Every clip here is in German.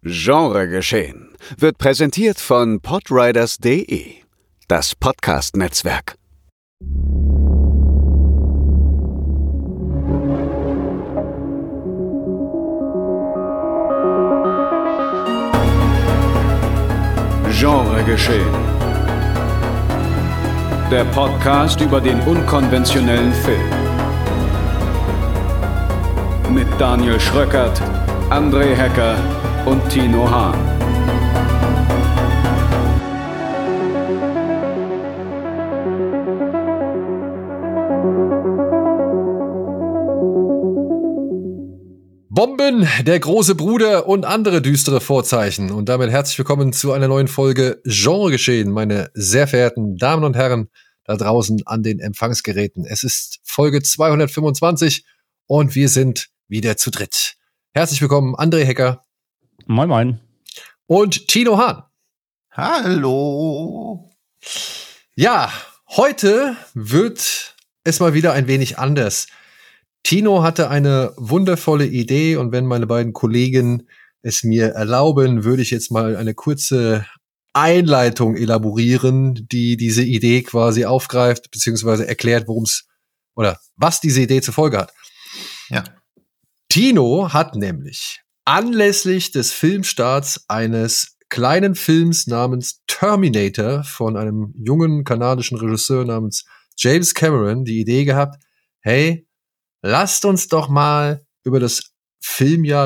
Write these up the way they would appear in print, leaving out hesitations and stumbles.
Genregeschehen wird präsentiert von podriders.de, das Podcast-Netzwerk. Genregeschehen. Der Podcast über den unkonventionellen Film. Mit Daniel Schröckert, André Hecker und Tino Hahn. Bomben, der große Bruder und andere düstere Vorzeichen. Und damit herzlich willkommen zu einer neuen Folge Genregeschehen, meine sehr verehrten Damen und Herren da draußen an den Empfangsgeräten. Es ist Folge 225 und wir sind wieder zu dritt. Herzlich willkommen, André Hecker. Moin, moin. Und Tino Hahn. Hallo. Ja, heute wird es mal wieder ein wenig anders. Tino hatte eine wundervolle Idee und wenn meine beiden Kollegen es mir erlauben, würde ich jetzt mal eine kurze Einleitung elaborieren, die diese Idee quasi aufgreift, beziehungsweise erklärt, worum es oder was diese Idee zur Folge hat. Ja. Tino hat nämlich anlässlich des Filmstarts eines kleinen Films namens Terminator von einem jungen kanadischen Regisseur namens James Cameron die Idee gehabt, hey, lasst uns doch mal über das Filmjahr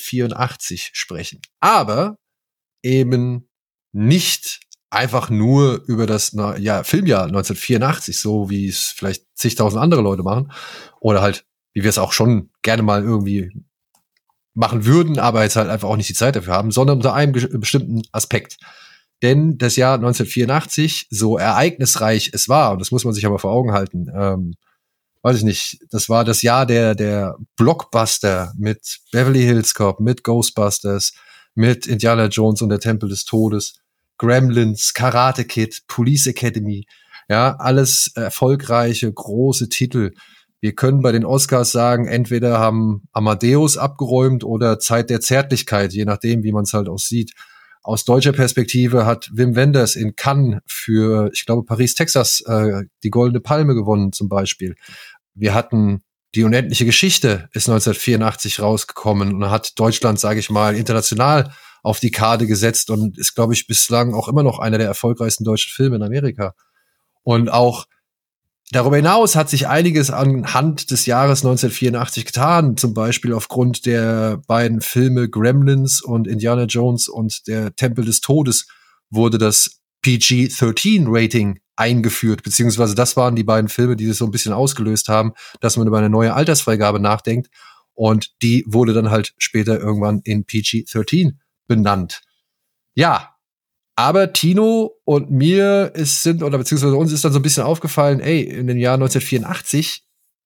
1984 sprechen. Aber eben nicht einfach nur über das Filmjahr 1984, so wie es vielleicht zigtausend andere Leute machen. Oder halt, wie wir es auch schon gerne mal irgendwie machen würden, aber jetzt halt einfach auch nicht die Zeit dafür haben, sondern unter einem bestimmten Aspekt. Denn das Jahr 1984, so ereignisreich es war, und das muss man sich aber vor Augen halten, weiß ich nicht, das war das Jahr der Blockbuster mit Beverly Hills Cop, mit Ghostbusters, mit Indiana Jones und der Tempel des Todes, Gremlins, Karate Kid, Police Academy, ja, alles erfolgreiche, große Titel. Wir können bei den Oscars sagen, entweder haben Amadeus abgeräumt oder Zeit der Zärtlichkeit, je nachdem, wie man es halt auch sieht. Aus deutscher Perspektive hat Wim Wenders in Cannes für, ich glaube, Paris, Texas, die Goldene Palme gewonnen zum Beispiel. Wir hatten Die unendliche Geschichte, ist 1984 rausgekommen und hat Deutschland, sage ich mal, international auf die Karte gesetzt und ist, glaube ich, bislang auch immer noch einer der erfolgreichsten deutschen Filme in Amerika. Und auch darüber hinaus hat sich einiges anhand des Jahres 1984 getan, zum Beispiel aufgrund der beiden Filme Gremlins und Indiana Jones und der Tempel des Todes wurde das PG-13-Rating eingeführt, beziehungsweise das waren die beiden Filme, die das so ein bisschen ausgelöst haben, dass man über eine neue Altersfreigabe nachdenkt und die wurde dann halt später irgendwann in PG-13 benannt. Ja, aber Tino und mir beziehungsweise uns ist dann so ein bisschen aufgefallen, in den Jahren 1984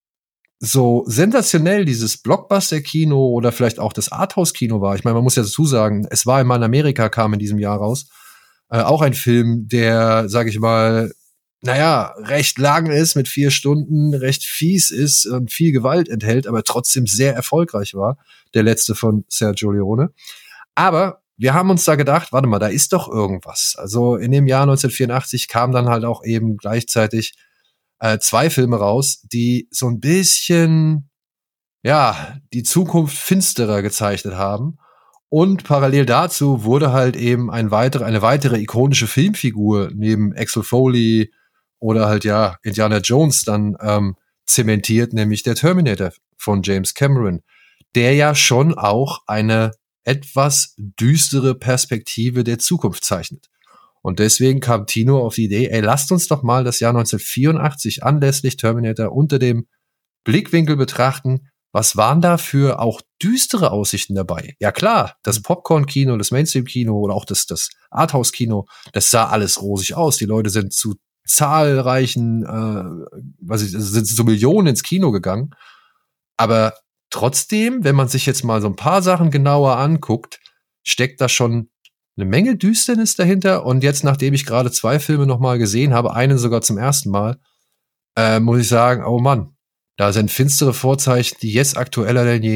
so sensationell dieses Blockbuster-Kino oder vielleicht auch das Arthouse-Kino war. Ich meine, man muss ja dazu sagen, Es war einmal in Amerika kam in diesem Jahr raus. Auch ein Film, der, sage ich mal, recht lang ist, mit 4 Stunden, recht fies ist und viel Gewalt enthält, aber trotzdem sehr erfolgreich war. Der letzte von Sergio Leone. Aber wir haben uns da gedacht, warte mal, da ist doch irgendwas. Also in dem Jahr 1984 kamen dann halt auch eben gleichzeitig 2 Filme raus, die so ein bisschen, die Zukunft finsterer gezeichnet haben. Und parallel dazu wurde halt eben eine weitere ikonische Filmfigur neben Axel Foley oder halt Indiana Jones dann zementiert, nämlich der Terminator von James Cameron, der ja schon auch eine etwas düstere Perspektive der Zukunft zeichnet. Und deswegen kam Tino auf die Idee, lasst uns doch mal das Jahr 1984 anlässlich Terminator unter dem Blickwinkel betrachten, was waren da für auch düstere Aussichten dabei? Ja klar, das Popcorn-Kino, das Mainstream-Kino oder auch das Arthouse-Kino, das sah alles rosig aus. Die Leute sind zu zahlreichen, sind zu Millionen ins Kino gegangen. Aber trotzdem, wenn man sich jetzt mal so ein paar Sachen genauer anguckt, steckt da schon eine Menge Düsternis dahinter. Und jetzt, nachdem ich gerade 2 Filme nochmal gesehen habe, einen sogar zum ersten Mal, muss ich sagen, oh Mann, da sind finstere Vorzeichen, die jetzt aktueller denn je sind.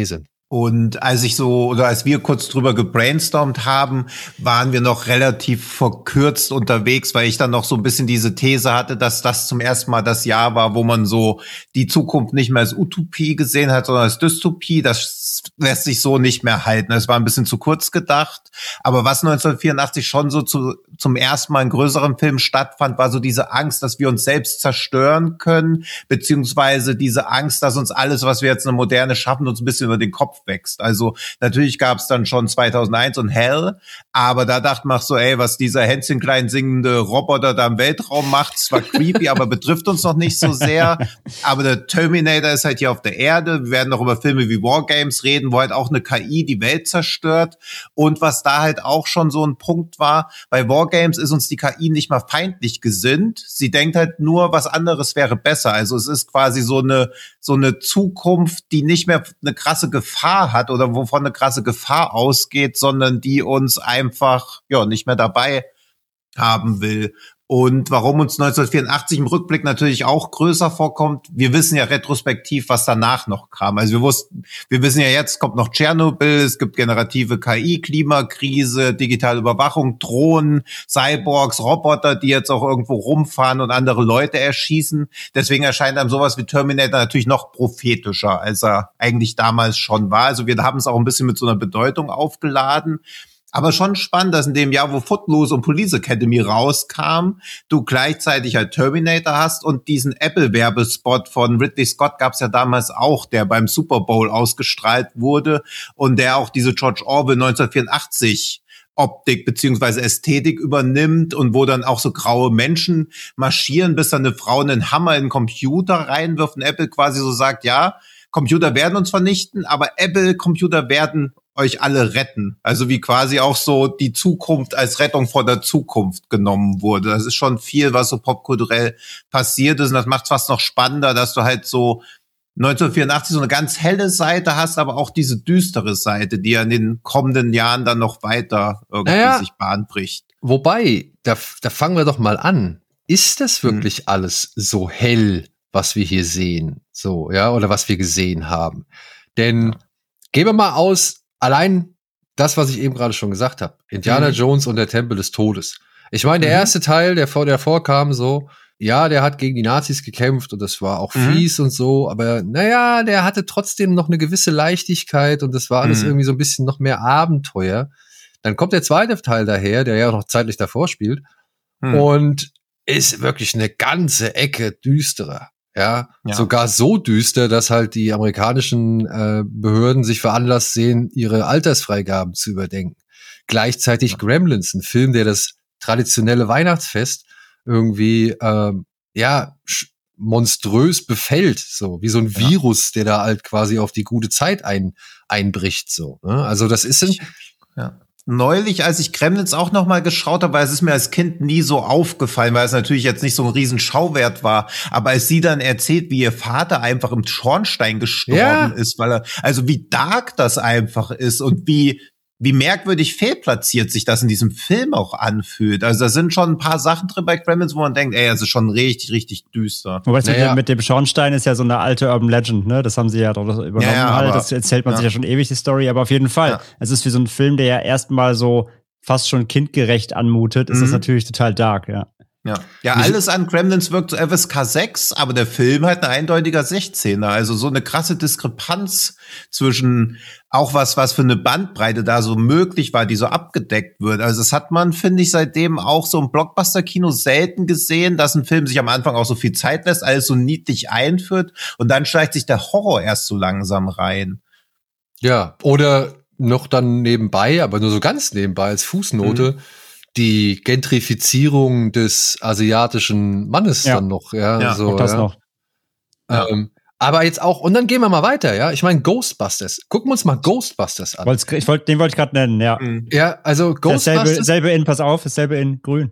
Und als wir kurz drüber gebrainstormt haben, waren wir noch relativ verkürzt unterwegs, weil ich dann noch so ein bisschen diese These hatte, dass das zum ersten Mal das Jahr war, wo man so die Zukunft nicht mehr als Utopie gesehen hat, sondern als Dystopie. Das lässt sich so nicht mehr halten. Es war ein bisschen zu kurz gedacht. Aber was 1984 schon so zum ersten Mal in größeren Filmen stattfand, war so diese Angst, dass wir uns selbst zerstören können, beziehungsweise diese Angst, dass uns alles, was wir jetzt in der Moderne schaffen, uns ein bisschen über den Kopf wächst. Also natürlich gab es dann schon 2001 und Hell, aber da dachte man so, was dieser Hänschen klein singende Roboter da im Weltraum macht, zwar creepy, aber betrifft uns noch nicht so sehr. Aber der Terminator ist halt hier auf der Erde. Wir werden noch über Filme wie Wargames reden, wo halt auch eine KI die Welt zerstört. Und was da halt auch schon so ein Punkt war, bei Wargames ist uns die KI nicht mal feindlich gesinnt. Sie denkt halt nur, was anderes wäre besser. Also es ist quasi so eine Zukunft, die nicht mehr eine krasse Gefahr hat oder wovon eine krasse Gefahr ausgeht, sondern die uns einfach nicht mehr dabei haben will. Und warum uns 1984 im Rückblick natürlich auch größer vorkommt, wir wissen ja retrospektiv, was danach noch kam. Also wir wissen ja jetzt, kommt noch Tschernobyl, es gibt generative KI, Klimakrise, digitale Überwachung, Drohnen, Cyborgs, Roboter, die jetzt auch irgendwo rumfahren und andere Leute erschießen. Deswegen erscheint einem sowas wie Terminator natürlich noch prophetischer, als er eigentlich damals schon war. Also wir haben es auch ein bisschen mit so einer Bedeutung aufgeladen. Aber schon spannend, dass in dem Jahr, wo Footloose und Police Academy rauskam, du gleichzeitig halt Terminator hast und diesen Apple-Werbespot von Ridley Scott gab's ja damals auch, der beim Super Bowl ausgestrahlt wurde und der auch diese George Orwell 1984 Optik beziehungsweise Ästhetik übernimmt und wo dann auch so graue Menschen marschieren, bis dann eine Frau einen Hammer in den Computer reinwirft und Apple quasi so sagt, ja, Computer werden uns vernichten, aber Apple-Computer werden euch alle retten. Also wie quasi auch so die Zukunft als Rettung vor der Zukunft genommen wurde. Das ist schon viel, was so popkulturell passiert ist. Und das macht es fast noch spannender, dass du halt so 1984 so eine ganz helle Seite hast, aber auch diese düstere Seite, die ja in den kommenden Jahren dann noch weiter irgendwie sich Bahn bricht. Wobei, da fangen wir doch mal an. Ist das wirklich alles so hell, was wir hier sehen? So, ja, oder was wir gesehen haben? Denn gehen wir mal aus, allein das, was ich eben gerade schon gesagt habe. Indiana Jones und der Tempel des Todes. Ich meine, der erste Teil, der vorkam, so, ja, der hat gegen die Nazis gekämpft und das war auch fies und so, aber naja, der hatte trotzdem noch eine gewisse Leichtigkeit und das war alles irgendwie so ein bisschen noch mehr Abenteuer. Dann kommt der zweite Teil daher, der ja noch zeitlich davor spielt und ist wirklich eine ganze Ecke düsterer. Ja, sogar so düster, dass halt die amerikanischen Behörden sich veranlasst sehen, ihre Altersfreigaben zu überdenken. Gleichzeitig Gremlins, ein Film, der das traditionelle Weihnachtsfest irgendwie monströs befällt, so wie so ein Virus, der da halt quasi auf die gute Zeit einbricht. So, ne? Also das ist Neulich, als ich Gremlins auch noch mal geschaut habe, weil es ist mir als Kind nie so aufgefallen, weil es natürlich jetzt nicht so ein riesen Schauwert war, aber als sie dann erzählt, wie ihr Vater einfach im Schornstein gestorben ist, weil also wie dark das einfach ist und wie merkwürdig fehlplatziert sich das in diesem Film auch anfühlt. Also da sind schon ein paar Sachen drin bei Gremlins, wo man denkt, es ist schon richtig, richtig düster. Wobei mit dem Schornstein ist ja so eine alte Urban Legend, ne? Das haben sie ja doch übernommen halt. Das erzählt man sich ja schon ewig, die Story. Aber auf jeden Fall, es ist wie so ein Film, der ja erstmal so fast schon kindgerecht anmutet, ist das natürlich total dark, Ja, alles an Gremlins wirkt so FSK 6, aber der Film hat ein eindeutiger 16er. Also so eine krasse Diskrepanz zwischen auch was für eine Bandbreite da so möglich war, die so abgedeckt wird. Also das hat man, finde ich, seitdem auch so im Blockbuster-Kino selten gesehen, dass ein Film sich am Anfang auch so viel Zeit lässt, alles so niedlich einführt und dann steigt sich der Horror erst so langsam rein. Ja, oder noch dann nebenbei, aber nur so ganz nebenbei als Fußnote, die Gentrifizierung des asiatischen Mannes dann noch, so, das noch. Aber jetzt auch, und dann gehen wir mal weiter, ja. Ich meine, Ghostbusters. Gucken wir uns mal Ghostbusters an. Den wollte ich gerade nennen, ja. Ja, also Ghostbusters. Dasselbe in, pass auf, dasselbe in grün.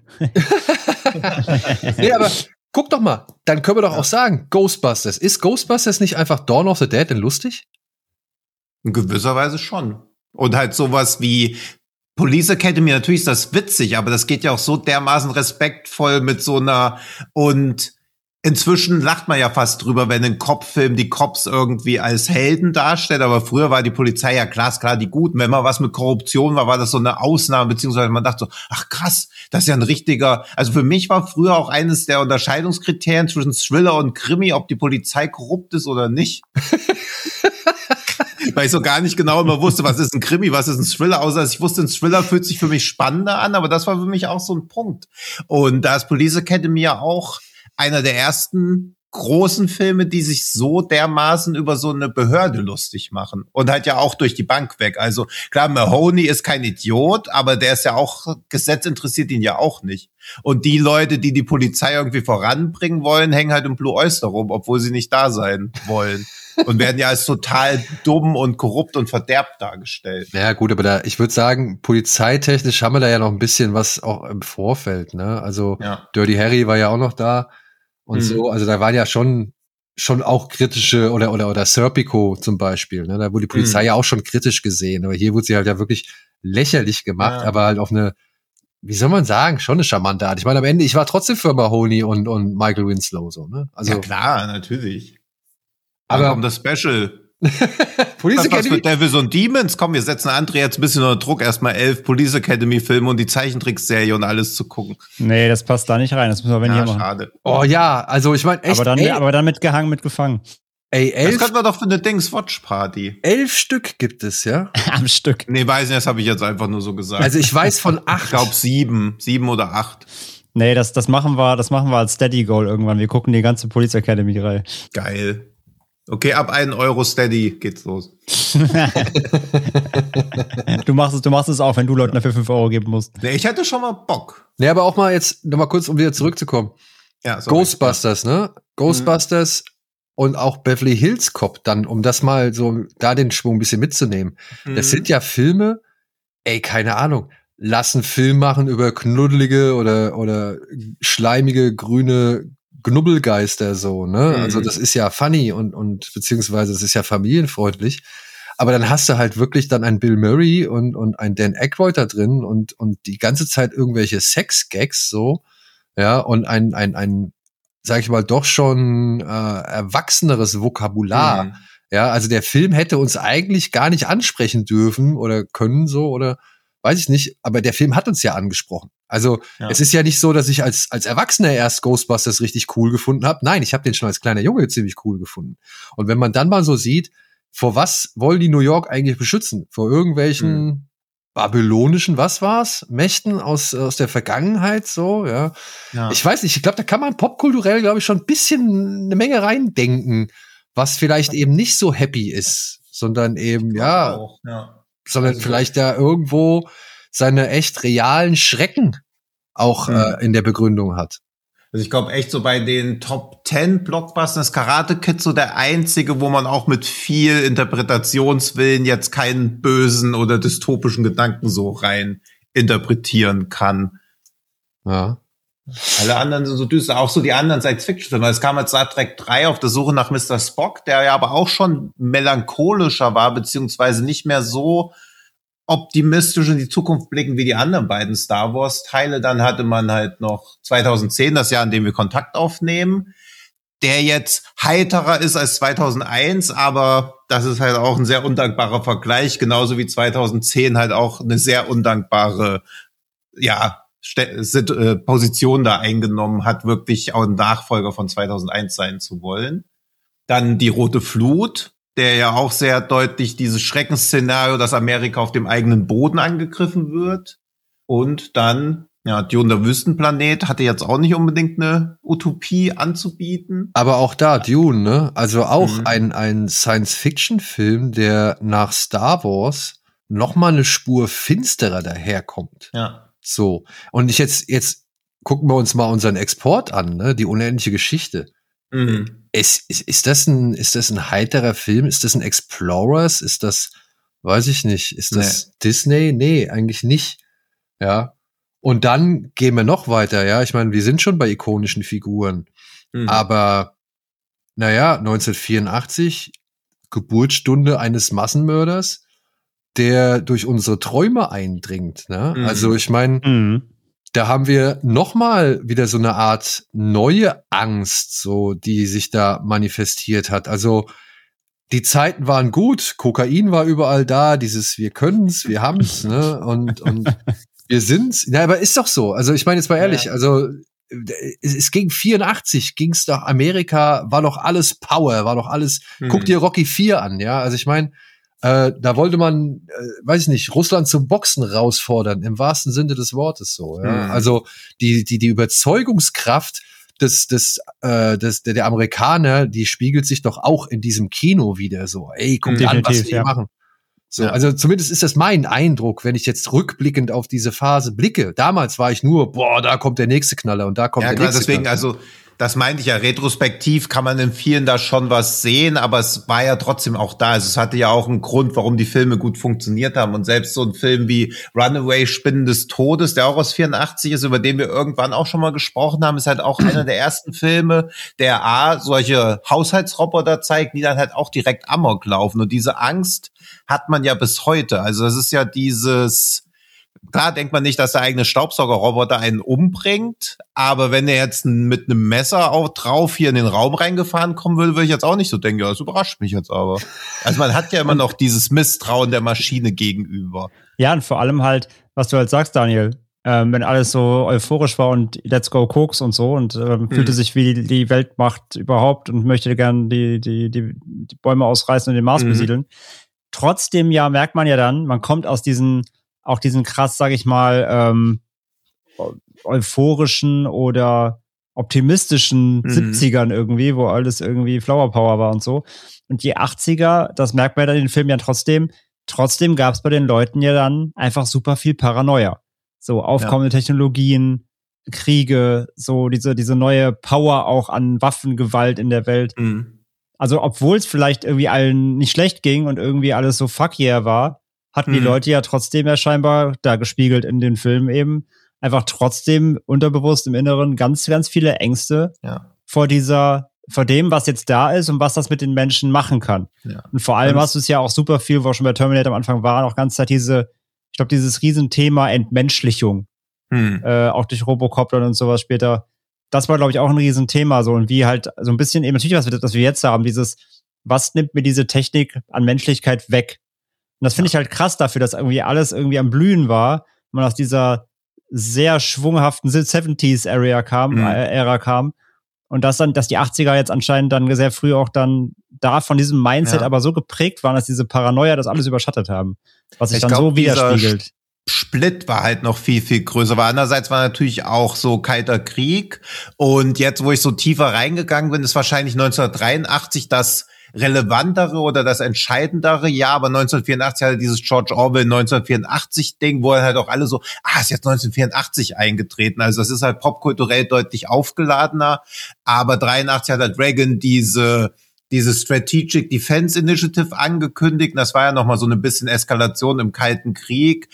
Nee, aber guck doch mal, dann können wir doch auch sagen, Ghostbusters. Ist Ghostbusters nicht einfach Dawn of the Dead denn lustig? In gewisser Weise schon. Und halt sowas wie Police Academy, natürlich ist das witzig, aber das geht ja auch so dermaßen respektvoll mit so einer und Inzwischen lacht man ja fast drüber, wenn ein Cop-Film die Cops irgendwie als Helden darstellt, aber früher war die Polizei ja glasklar die Guten. Wenn mal was mit Korruption war das so eine Ausnahme, beziehungsweise man dachte so, ach krass, das ist ja ein richtiger, also für mich war früher auch eines der Unterscheidungskriterien zwischen Thriller und Krimi, ob die Polizei korrupt ist oder nicht. Weil ich so gar nicht genau immer wusste, was ist ein Krimi, was ist ein Thriller, außer dass ich wusste, ein Thriller fühlt sich für mich spannender an, aber das war für mich auch so ein Punkt. Und da ist Police Academy ja auch einer der ersten großen Filme, die sich so dermaßen über so eine Behörde lustig machen. Und halt ja auch durch die Bank weg. Also klar, Mahoney ist kein Idiot, aber der ist ja auch, Gesetz interessiert ihn ja auch nicht. Und die Leute, die die Polizei irgendwie voranbringen wollen, hängen halt im Blue Oyster rum, obwohl sie nicht da sein wollen. Und werden ja als total dumm und korrupt und verderbt dargestellt. Ja gut, aber ich würde sagen, polizeitechnisch haben wir da ja noch ein bisschen was auch im Vorfeld, ne? Also Dirty Harry war ja auch noch da und so, also da waren ja schon auch kritische oder Serpico zum Beispiel, ne? Da wurde die Polizei ja auch schon kritisch gesehen, aber hier wurde sie halt ja wirklich lächerlich gemacht, aber halt auf eine, wie soll man sagen, schon eine charmante Art. Ich meine, am Ende, ich war trotzdem für Mahoney und Michael Winslow so, ne? Also ja klar, natürlich. Aber um das Special. Police Was Academy? für Devils und Demons? Komm, wir setzen André jetzt ein bisschen unter Druck, erstmal 11 Police Academy Filme und die Zeichentrickserie und alles zu gucken. Nee, das passt da nicht rein. Das müssen wir, wenn hier machen. Schade. Oh ja, also ich meine echt. Aber dann mitgehangen, mitgefangen. Ey, 11. Das könnten wir doch für eine Watch-Party. 11 Stück gibt es, ja? Am Stück. Nee, weiß nicht, das habe ich jetzt einfach nur so gesagt. Also ich weiß von 8. Ich glaube 7 oder 8. Nee, das machen wir als Steady Goal irgendwann. Wir gucken die ganze Police Academy Reihe. Geil. Okay, ab 1 Euro Steady geht's los. Du machst es auch, wenn du Leuten dafür 5 Euro geben musst. Nee, ich hätte schon mal Bock. Nee, aber auch mal jetzt noch mal kurz, um wieder zurückzukommen. Ja, sorry. Ghostbusters, ne? Ghostbusters und auch Beverly Hills Cop dann, um das mal so, da den Schwung ein bisschen mitzunehmen. Das sind ja Filme, keine Ahnung, lass einen Film machen über knuddelige oder schleimige grüne Knubbelgeister so, ne? Also das ist ja funny und beziehungsweise es ist ja familienfreundlich. Aber dann hast du halt wirklich dann einen Bill Murray und einen Dan Aykroyd da drin und die ganze Zeit irgendwelche Sex-Gags so, ja, und ein sag ich mal, doch schon erwachseneres Vokabular. Ja, also der Film hätte uns eigentlich gar nicht ansprechen dürfen oder können so oder weiß ich nicht, aber der Film hat uns ja angesprochen. Also es ist ja nicht so, dass ich als Erwachsener erst Ghostbusters richtig cool gefunden habe. Nein, ich habe den schon als kleiner Junge ziemlich cool gefunden. Und wenn man dann mal so sieht, vor was wollen die New York eigentlich beschützen? Vor irgendwelchen babylonischen, was war's? Mächten aus der Vergangenheit so, ja. Ich weiß nicht, ich glaube, da kann man popkulturell, glaube ich, schon ein bisschen eine Menge reindenken, was vielleicht eben nicht so happy ist, sondern eben, sondern also vielleicht da irgendwo seine echt realen Schrecken auch in der Begründung hat. Also ich glaube echt so bei den Top 10 Blockbusters Karate Kid so der einzige, wo man auch mit viel Interpretationswillen jetzt keinen bösen oder dystopischen Gedanken so rein interpretieren kann. Ja. Alle anderen sind so düster, auch so die anderen Science-Fiction-Filme. Es kam als Star Trek 3 auf der Suche nach Mr. Spock, der ja aber auch schon melancholischer war, beziehungsweise nicht mehr so optimistisch in die Zukunft blicken wie die anderen beiden Star Wars-Teile. Dann hatte man halt noch 2010, das Jahr, in dem wir Kontakt aufnehmen, der jetzt heiterer ist als 2001, aber das ist halt auch ein sehr undankbarer Vergleich, genauso wie 2010 halt auch eine sehr undankbare, Position da eingenommen hat, wirklich auch ein Nachfolger von 2001 sein zu wollen. Dann die Rote Flut, der ja auch sehr deutlich dieses Schreckensszenario, dass Amerika auf dem eigenen Boden angegriffen wird. Und dann, Dune der Wüstenplanet hatte jetzt auch nicht unbedingt eine Utopie anzubieten. Aber auch da, Dune, ne? Also auch ein Science-Fiction-Film, der nach Star Wars noch mal eine Spur finsterer daherkommt. Ja. So. Und jetzt gucken wir uns mal unseren Export an, ne? Die unendliche Geschichte. Ist das ein heiterer Film? Ist das ein Explorers? Ist das, weiß ich nicht, ist das Disney? Nee, eigentlich nicht. Ja. Und dann gehen wir noch weiter, ja. Ich meine, wir sind schon bei ikonischen Figuren. Aber, 1984, Geburtsstunde eines Massenmörders, der durch unsere Träume eindringt, ne? Also, ich meine, da haben wir nochmal wieder so eine Art neue Angst, so, die sich da manifestiert hat. Also, die Zeiten waren gut, Kokain war überall da, dieses wir können's, wir haben's, ne, und wir sind's. Ja, aber ist doch so. Also ich meine jetzt mal ehrlich, also es ging 84, ging's doch Amerika, war doch alles Power, war doch alles, guck dir Rocky 4 an, ja, also ich meine, da wollte man, weiß ich nicht, Russland zum Boxen herausfordern, im wahrsten Sinne des Wortes so, ja. Also die Überzeugungskraft der Amerikaner, die spiegelt sich doch auch in diesem Kino wieder so. Ey, guckt an, was wir hier machen. So, also zumindest ist das mein Eindruck, wenn ich jetzt rückblickend auf diese Phase blicke. Damals war ich nur, da kommt der nächste Knaller und da kommt der nächste deswegen, Knaller. Also das meinte ich ja, retrospektiv kann man in vielen da schon was sehen, aber es war ja trotzdem auch da. Also es hatte ja auch einen Grund, warum die Filme gut funktioniert haben. Und selbst so ein Film wie Runaway, Spinnen des Todes, der auch aus 84 ist, über den wir irgendwann auch schon mal gesprochen haben, ist halt auch einer der ersten Filme, der solche Haushaltsroboter zeigt, die dann halt auch direkt Amok laufen. Und diese Angst hat man ja bis heute. Also das ist ja klar denkt man nicht, dass der eigene Staubsaugerroboter einen umbringt, aber wenn er jetzt mit einem Messer auch drauf hier in den Raum reingefahren kommen würde ich jetzt auch nicht so denken, ja, das überrascht mich jetzt aber. Also man hat ja immer noch dieses Misstrauen der Maschine gegenüber. Ja, und vor allem halt, was du halt sagst, Daniel, wenn alles so euphorisch war und let's go Koks und so und fühlte sich wie die Weltmacht überhaupt und möchte gern die Bäume ausreißen und den Mars besiedeln. Trotzdem merkt man ja dann, man kommt aus diesen krass, sag ich mal, euphorischen oder optimistischen 70ern irgendwie, wo alles irgendwie Flower Power war und so. Und die 80er, das merkt man ja dann in den Filmen ja trotzdem gab es bei den Leuten ja dann einfach super viel Paranoia. So aufkommende Technologien, Kriege, so diese neue Power auch an Waffengewalt in der Welt. Also obwohl es vielleicht irgendwie allen nicht schlecht ging und irgendwie alles so fuck yeah war, hatten die Leute ja trotzdem ja scheinbar da gespiegelt in den Filmen eben einfach trotzdem unterbewusst im Inneren ganz, ganz viele Ängste vor dem, was jetzt da ist und was das mit den Menschen machen kann. Ja. Und vor allem hast du es ja auch super viel, wo wir schon bei Terminator am Anfang waren, auch ganz Zeit dieses Riesenthema Entmenschlichung. Auch durch Robocop und sowas später. Das war, glaube ich, auch ein Riesenthema, so, und wie halt so ein bisschen eben natürlich was wir jetzt haben, was nimmt mir diese Technik an Menschlichkeit weg? Und das finde ich halt krass dafür, dass irgendwie alles irgendwie am Blühen war, man aus dieser sehr schwunghaften 70s-Ära kam und dass die 80er jetzt anscheinend dann sehr früh auch dann da von diesem Mindset aber so geprägt waren, dass diese Paranoia das alles überschattet haben, was sich dann so widerspiegelt. Split war halt noch viel, viel größer. Aber andererseits war natürlich auch so Kalter Krieg. Und jetzt, wo ich so tiefer reingegangen bin, ist wahrscheinlich 1983 das relevantere oder das entscheidendere Jahr, aber 1984 hatte dieses George Orwell 1984 Ding, wo halt auch alle so, ist jetzt 1984 eingetreten, also das ist halt popkulturell deutlich aufgeladener, aber 83 hat halt Reagan diese Strategic Defense Initiative angekündigt. Das war ja nochmal so eine bisschen Eskalation im Kalten Krieg.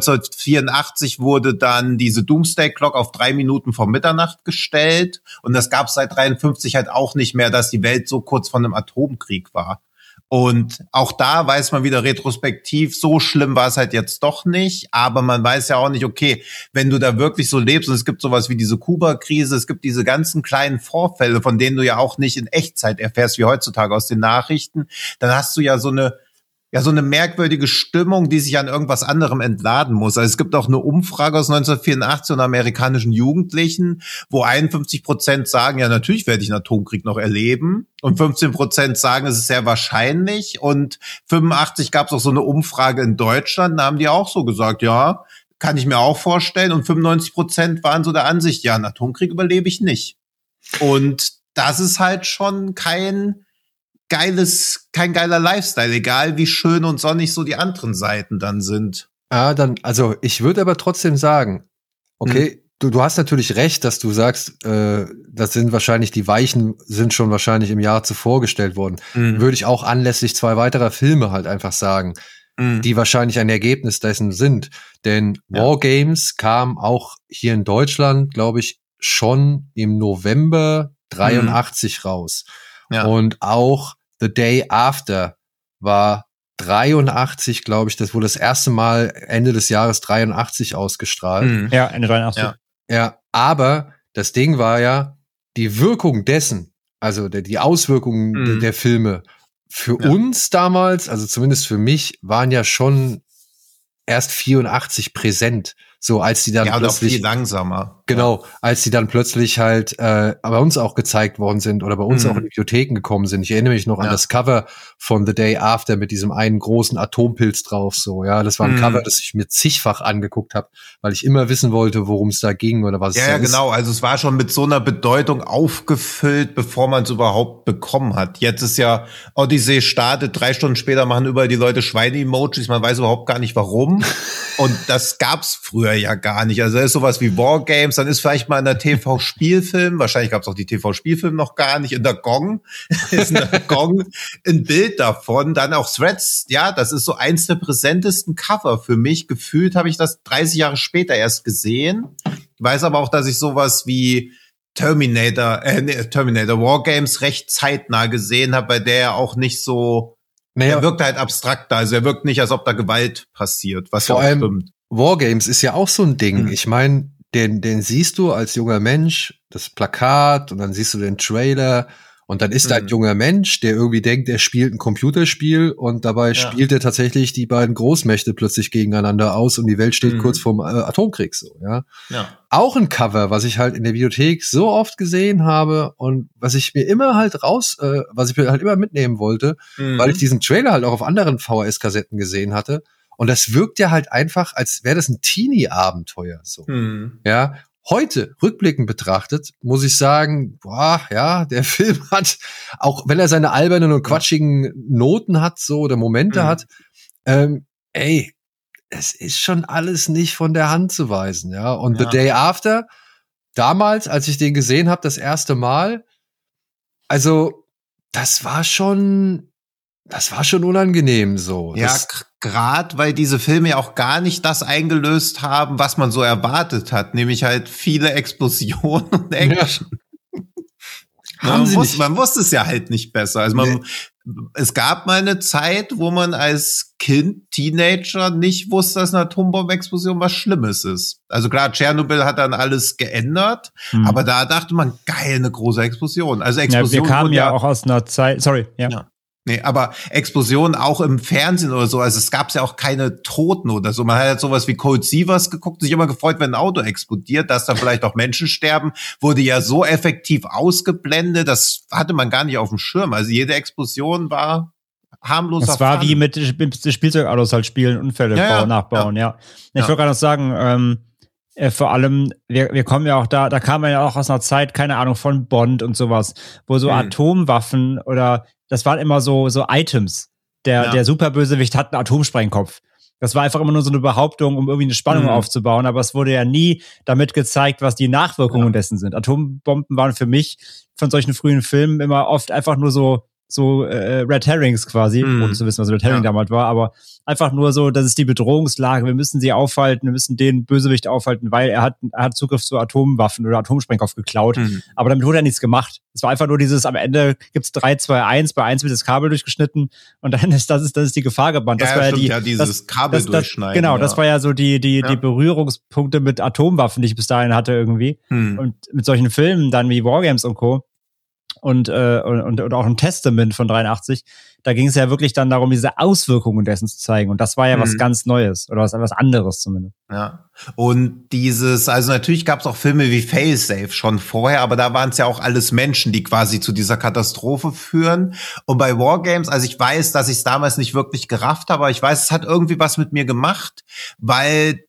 1984 wurde dann diese Doomsday Clock auf 3 Minuten vor Mitternacht gestellt. Und das gab es seit 53 halt auch nicht mehr, dass die Welt so kurz vor einem Atomkrieg war. Und auch da weiß man wieder retrospektiv, so schlimm war es halt jetzt doch nicht. Aber man weiß ja auch nicht, okay, wenn du da wirklich so lebst und es gibt sowas wie diese Kuba-Krise, es gibt diese ganzen kleinen Vorfälle, von denen du ja auch nicht in Echtzeit erfährst, wie heutzutage aus den Nachrichten, dann hast du ja so eine merkwürdige Stimmung, die sich an irgendwas anderem entladen muss. Also es gibt auch eine Umfrage aus 1984 unter amerikanischen Jugendlichen, wo 51% sagen, ja, natürlich werde ich einen Atomkrieg noch erleben. Und 15% sagen, es ist sehr wahrscheinlich. Und 85 gab es auch so eine Umfrage in Deutschland, da haben die auch so gesagt, ja, kann ich mir auch vorstellen. Und 95% waren so der Ansicht, ja, einen Atomkrieg überlebe ich nicht. Und das ist halt schon kein geiler Lifestyle, egal wie schön und sonnig so die anderen Seiten dann sind. Also ich würde aber trotzdem sagen, okay, du hast natürlich recht, dass du sagst, das sind wahrscheinlich, die Weichen sind schon wahrscheinlich im Jahr zuvor gestellt worden. Würde ich auch anlässlich 2 weiterer Filme halt einfach sagen, die wahrscheinlich ein Ergebnis dessen sind. Denn Wargames kam auch hier in Deutschland, glaube ich, schon im November 83 raus. Ja. Und auch The Day After war 83, glaube ich, das wurde das erste Mal Ende des Jahres 83 ausgestrahlt. Ja, Ende 83. Ja, aber das Ding war ja, die Wirkung dessen, also die Auswirkungen der Filme für uns damals, also zumindest für mich, waren ja schon erst 84 präsent. So, als die dann plötzlich. Auch viel langsamer. Genau, als die dann plötzlich halt bei uns auch gezeigt worden sind oder bei uns auch in die Bibliotheken gekommen sind. Ich erinnere mich noch an das Cover von The Day After mit diesem einen großen Atompilz drauf. So, ja, das war ein Cover, das ich mir zigfach angeguckt habe, weil ich immer wissen wollte, worum es da ging oder was es da ist. Ja, genau. Also es war schon mit so einer Bedeutung aufgefüllt, bevor man es überhaupt bekommen hat. Jetzt ist ja Odyssey startet, 3 Stunden später machen überall die Leute Schweine-Emojis. Man weiß überhaupt gar nicht, warum. Und das gab's früher ja gar nicht. Also da ist sowas wie Wargames, dann ist vielleicht mal in der TV-Spielfilm, wahrscheinlich gab's auch die TV-Spielfilm noch gar nicht, in der Gong ist in der Gong ein Bild davon, dann auch Threads, ja, das ist so eins der präsentesten Cover für mich. Gefühlt habe ich das 30 Jahre später erst gesehen. Ich weiß aber auch, dass ich sowas wie Terminator Wargames recht zeitnah gesehen habe, bei der ja auch nicht so, er wirkt halt abstrakter, also er wirkt nicht, als ob da Gewalt passiert, was vor allem stimmt. Wargames ist ja auch so ein Ding. Ich meine, den siehst du als junger Mensch, das Plakat, und dann siehst du den Trailer, und dann ist da ein junger Mensch, der irgendwie denkt, er spielt ein Computerspiel, und dabei spielt er tatsächlich die beiden Großmächte plötzlich gegeneinander aus, und die Welt steht kurz vorm Atomkrieg, so, ja. Auch ein Cover, was ich halt in der Bibliothek so oft gesehen habe und was ich mir immer halt was ich mir halt immer mitnehmen wollte, weil ich diesen Trailer halt auch auf anderen VHS-Kassetten gesehen hatte. Und das wirkt ja halt einfach, als wäre das ein Teenie-Abenteuer, so. Ja. Heute, rückblickend betrachtet, muss ich sagen, der Film hat, auch wenn er seine albernen und quatschigen Noten hat, so, oder Momente hat, es ist schon alles nicht von der Hand zu weisen, ja. Und The Day After, damals, als ich den gesehen habe, das erste Mal, also, das war schon unangenehm, so. Ja, gerade weil diese Filme ja auch gar nicht das eingelöst haben, was man so erwartet hat, nämlich halt viele Explosionen und Action. Ja. Man wusste es ja halt nicht besser. Also es gab mal eine Zeit, wo man als Kind, Teenager nicht wusste, dass eine Atombombenexplosion was Schlimmes ist. Also klar, Tschernobyl hat dann alles geändert, aber da dachte man, geil, eine große Explosion. Also Explosion. Wir kamen ja auch aus einer Zeit, ja. Nee, aber Explosionen auch im Fernsehen oder so, also es gab ja auch keine Toten oder so. Man hat halt sowas wie Cold Seavers geguckt, sich immer gefreut, wenn ein Auto explodiert, dass da vielleicht auch Menschen sterben, wurde ja so effektiv ausgeblendet, das hatte man gar nicht auf dem Schirm. Also jede Explosion war harmloser. Das war wie mit Spielzeugautos halt spielen, Unfälle nachbauen, ja. Ich wollte gerade noch sagen, vor allem, wir kommen ja auch da kam man ja auch aus einer Zeit, keine Ahnung, von Bond und sowas, wo so Atomwaffen oder das waren immer so Items. Der Superbösewicht hat einen Atomsprengkopf. Das war einfach immer nur so eine Behauptung, um irgendwie eine Spannung aufzubauen, aber es wurde ja nie damit gezeigt, was die Nachwirkungen dessen sind. Atombomben waren für mich von solchen frühen Filmen immer oft einfach nur so Red Herrings quasi, ohne zu wissen, was Red Herring damals war, aber einfach nur so, das ist die Bedrohungslage, wir müssen sie aufhalten, wir müssen den Bösewicht aufhalten, weil er hat Zugriff zu Atomwaffen oder Atomsprengkopf geklaut, aber damit wurde ja nichts gemacht. Es war einfach nur dieses, am Ende gibt's 3, 2, 1, bei 1 wird das Kabel durchgeschnitten und dann ist das ist die Gefahr gebannt. Das war ja dieses Kabel durchschneiden. Genau, das war ja so die Berührungspunkte mit Atomwaffen, die ich bis dahin hatte irgendwie. Und mit solchen Filmen dann wie Wargames und Co. Und auch ein Testament von 83, da ging es ja wirklich dann darum, diese Auswirkungen dessen zu zeigen. Und das war ja was ganz Neues oder was anderes zumindest. Ja. Und also natürlich gab es auch Filme wie Failsafe schon vorher, aber da waren es ja auch alles Menschen, die quasi zu dieser Katastrophe führen. Und bei Wargames, also ich weiß, dass ich es damals nicht wirklich gerafft habe, aber ich weiß, es hat irgendwie was mit mir gemacht, weil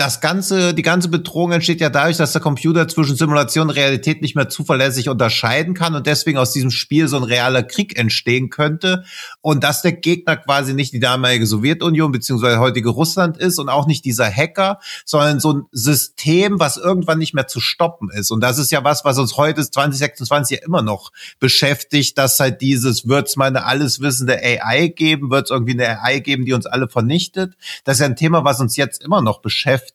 die ganze Bedrohung entsteht ja dadurch, dass der Computer zwischen Simulation und Realität nicht mehr zuverlässig unterscheiden kann und deswegen aus diesem Spiel so ein realer Krieg entstehen könnte und dass der Gegner quasi nicht die damalige Sowjetunion beziehungsweise heutige Russland ist und auch nicht dieser Hacker, sondern so ein System, was irgendwann nicht mehr zu stoppen ist. Und das ist ja was uns heute 2026 ja immer noch beschäftigt, dass halt wird's mal eine alleswissende AI geben, wird's irgendwie eine AI geben, die uns alle vernichtet. Das ist ja ein Thema, was uns jetzt immer noch beschäftigt.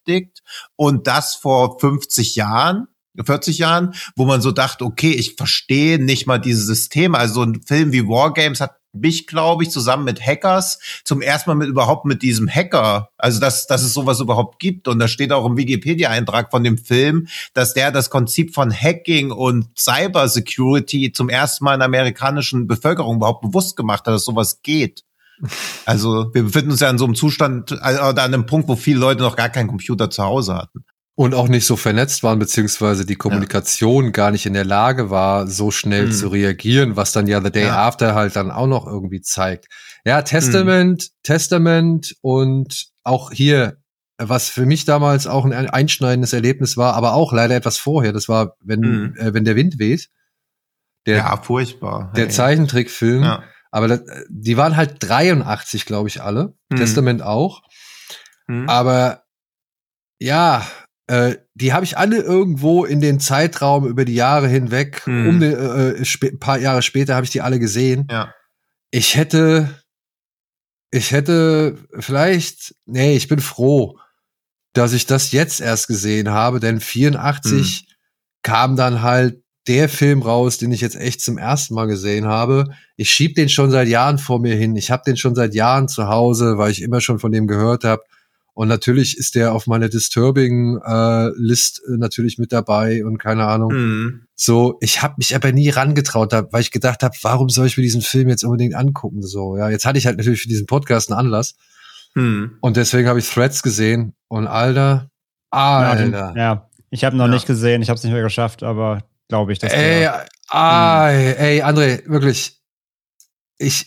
Und das vor 40 Jahren, wo man so dachte, okay, ich verstehe nicht mal dieses System. Also so ein Film wie Wargames hat mich, glaube ich, zusammen mit Hackers zum ersten Mal überhaupt mit diesem Hacker, also dass es sowas überhaupt gibt. Und da steht auch im Wikipedia-Eintrag von dem Film, dass der das Konzept von Hacking und Cybersecurity zum ersten Mal in der amerikanischen Bevölkerung überhaupt bewusst gemacht hat, dass sowas geht. Also wir befinden uns ja in so einem Zustand, also an einem Punkt, wo viele Leute noch gar keinen Computer zu Hause hatten. Und auch nicht so vernetzt waren, beziehungsweise die Kommunikation gar nicht in der Lage war, so schnell zu reagieren, was dann ja The Day After halt dann auch noch irgendwie zeigt. Ja, Testament und auch hier, was für mich damals auch ein einschneidendes Erlebnis war, aber auch leider etwas vorher, das war, wenn der Wind weht. Furchtbar. Der Zeichentrickfilm. Ja. Aber die waren halt 83, glaube ich, alle. Testament auch. Aber ja, die habe ich alle irgendwo in den Zeitraum über die Jahre hinweg, ein paar Jahre später habe ich die alle gesehen. Ja. Ich hätte vielleicht, ich bin froh, dass ich das jetzt erst gesehen habe, denn 84 kam dann halt der Film raus, den ich jetzt echt zum ersten Mal gesehen habe. Ich schieb den schon seit Jahren vor mir hin. Ich habe den schon seit Jahren zu Hause, weil ich immer schon von dem gehört habe. Und natürlich ist der auf meiner Disturbing-List natürlich mit dabei und keine Ahnung. So, ich habe mich aber nie rangetraut, weil ich gedacht habe, warum soll ich mir diesen Film jetzt unbedingt angucken? So, ja, jetzt hatte ich halt natürlich für diesen Podcast einen Anlass. Und deswegen habe ich Threads gesehen. Und Alter. Ja, ich habe noch nicht gesehen, ich habe es nicht mehr geschafft, aber glaube ich, dass ey, André, wirklich. Ich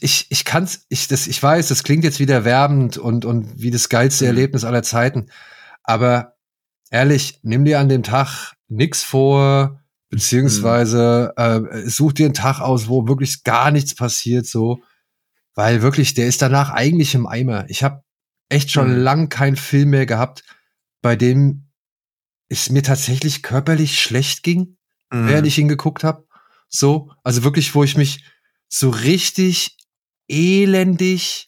weiß, das klingt jetzt wieder werbend und wie das geilste Erlebnis aller Zeiten. Aber ehrlich, nimm dir an dem Tag nix vor, beziehungsweise such dir einen Tag aus, wo wirklich gar nichts passiert, so. Weil wirklich, der ist danach eigentlich im Eimer. Ich habe echt schon lang keinen Film mehr gehabt, bei dem es mir tatsächlich körperlich schlecht ging, während ich ihn geguckt habe. So, also wirklich, wo ich mich so richtig elendig,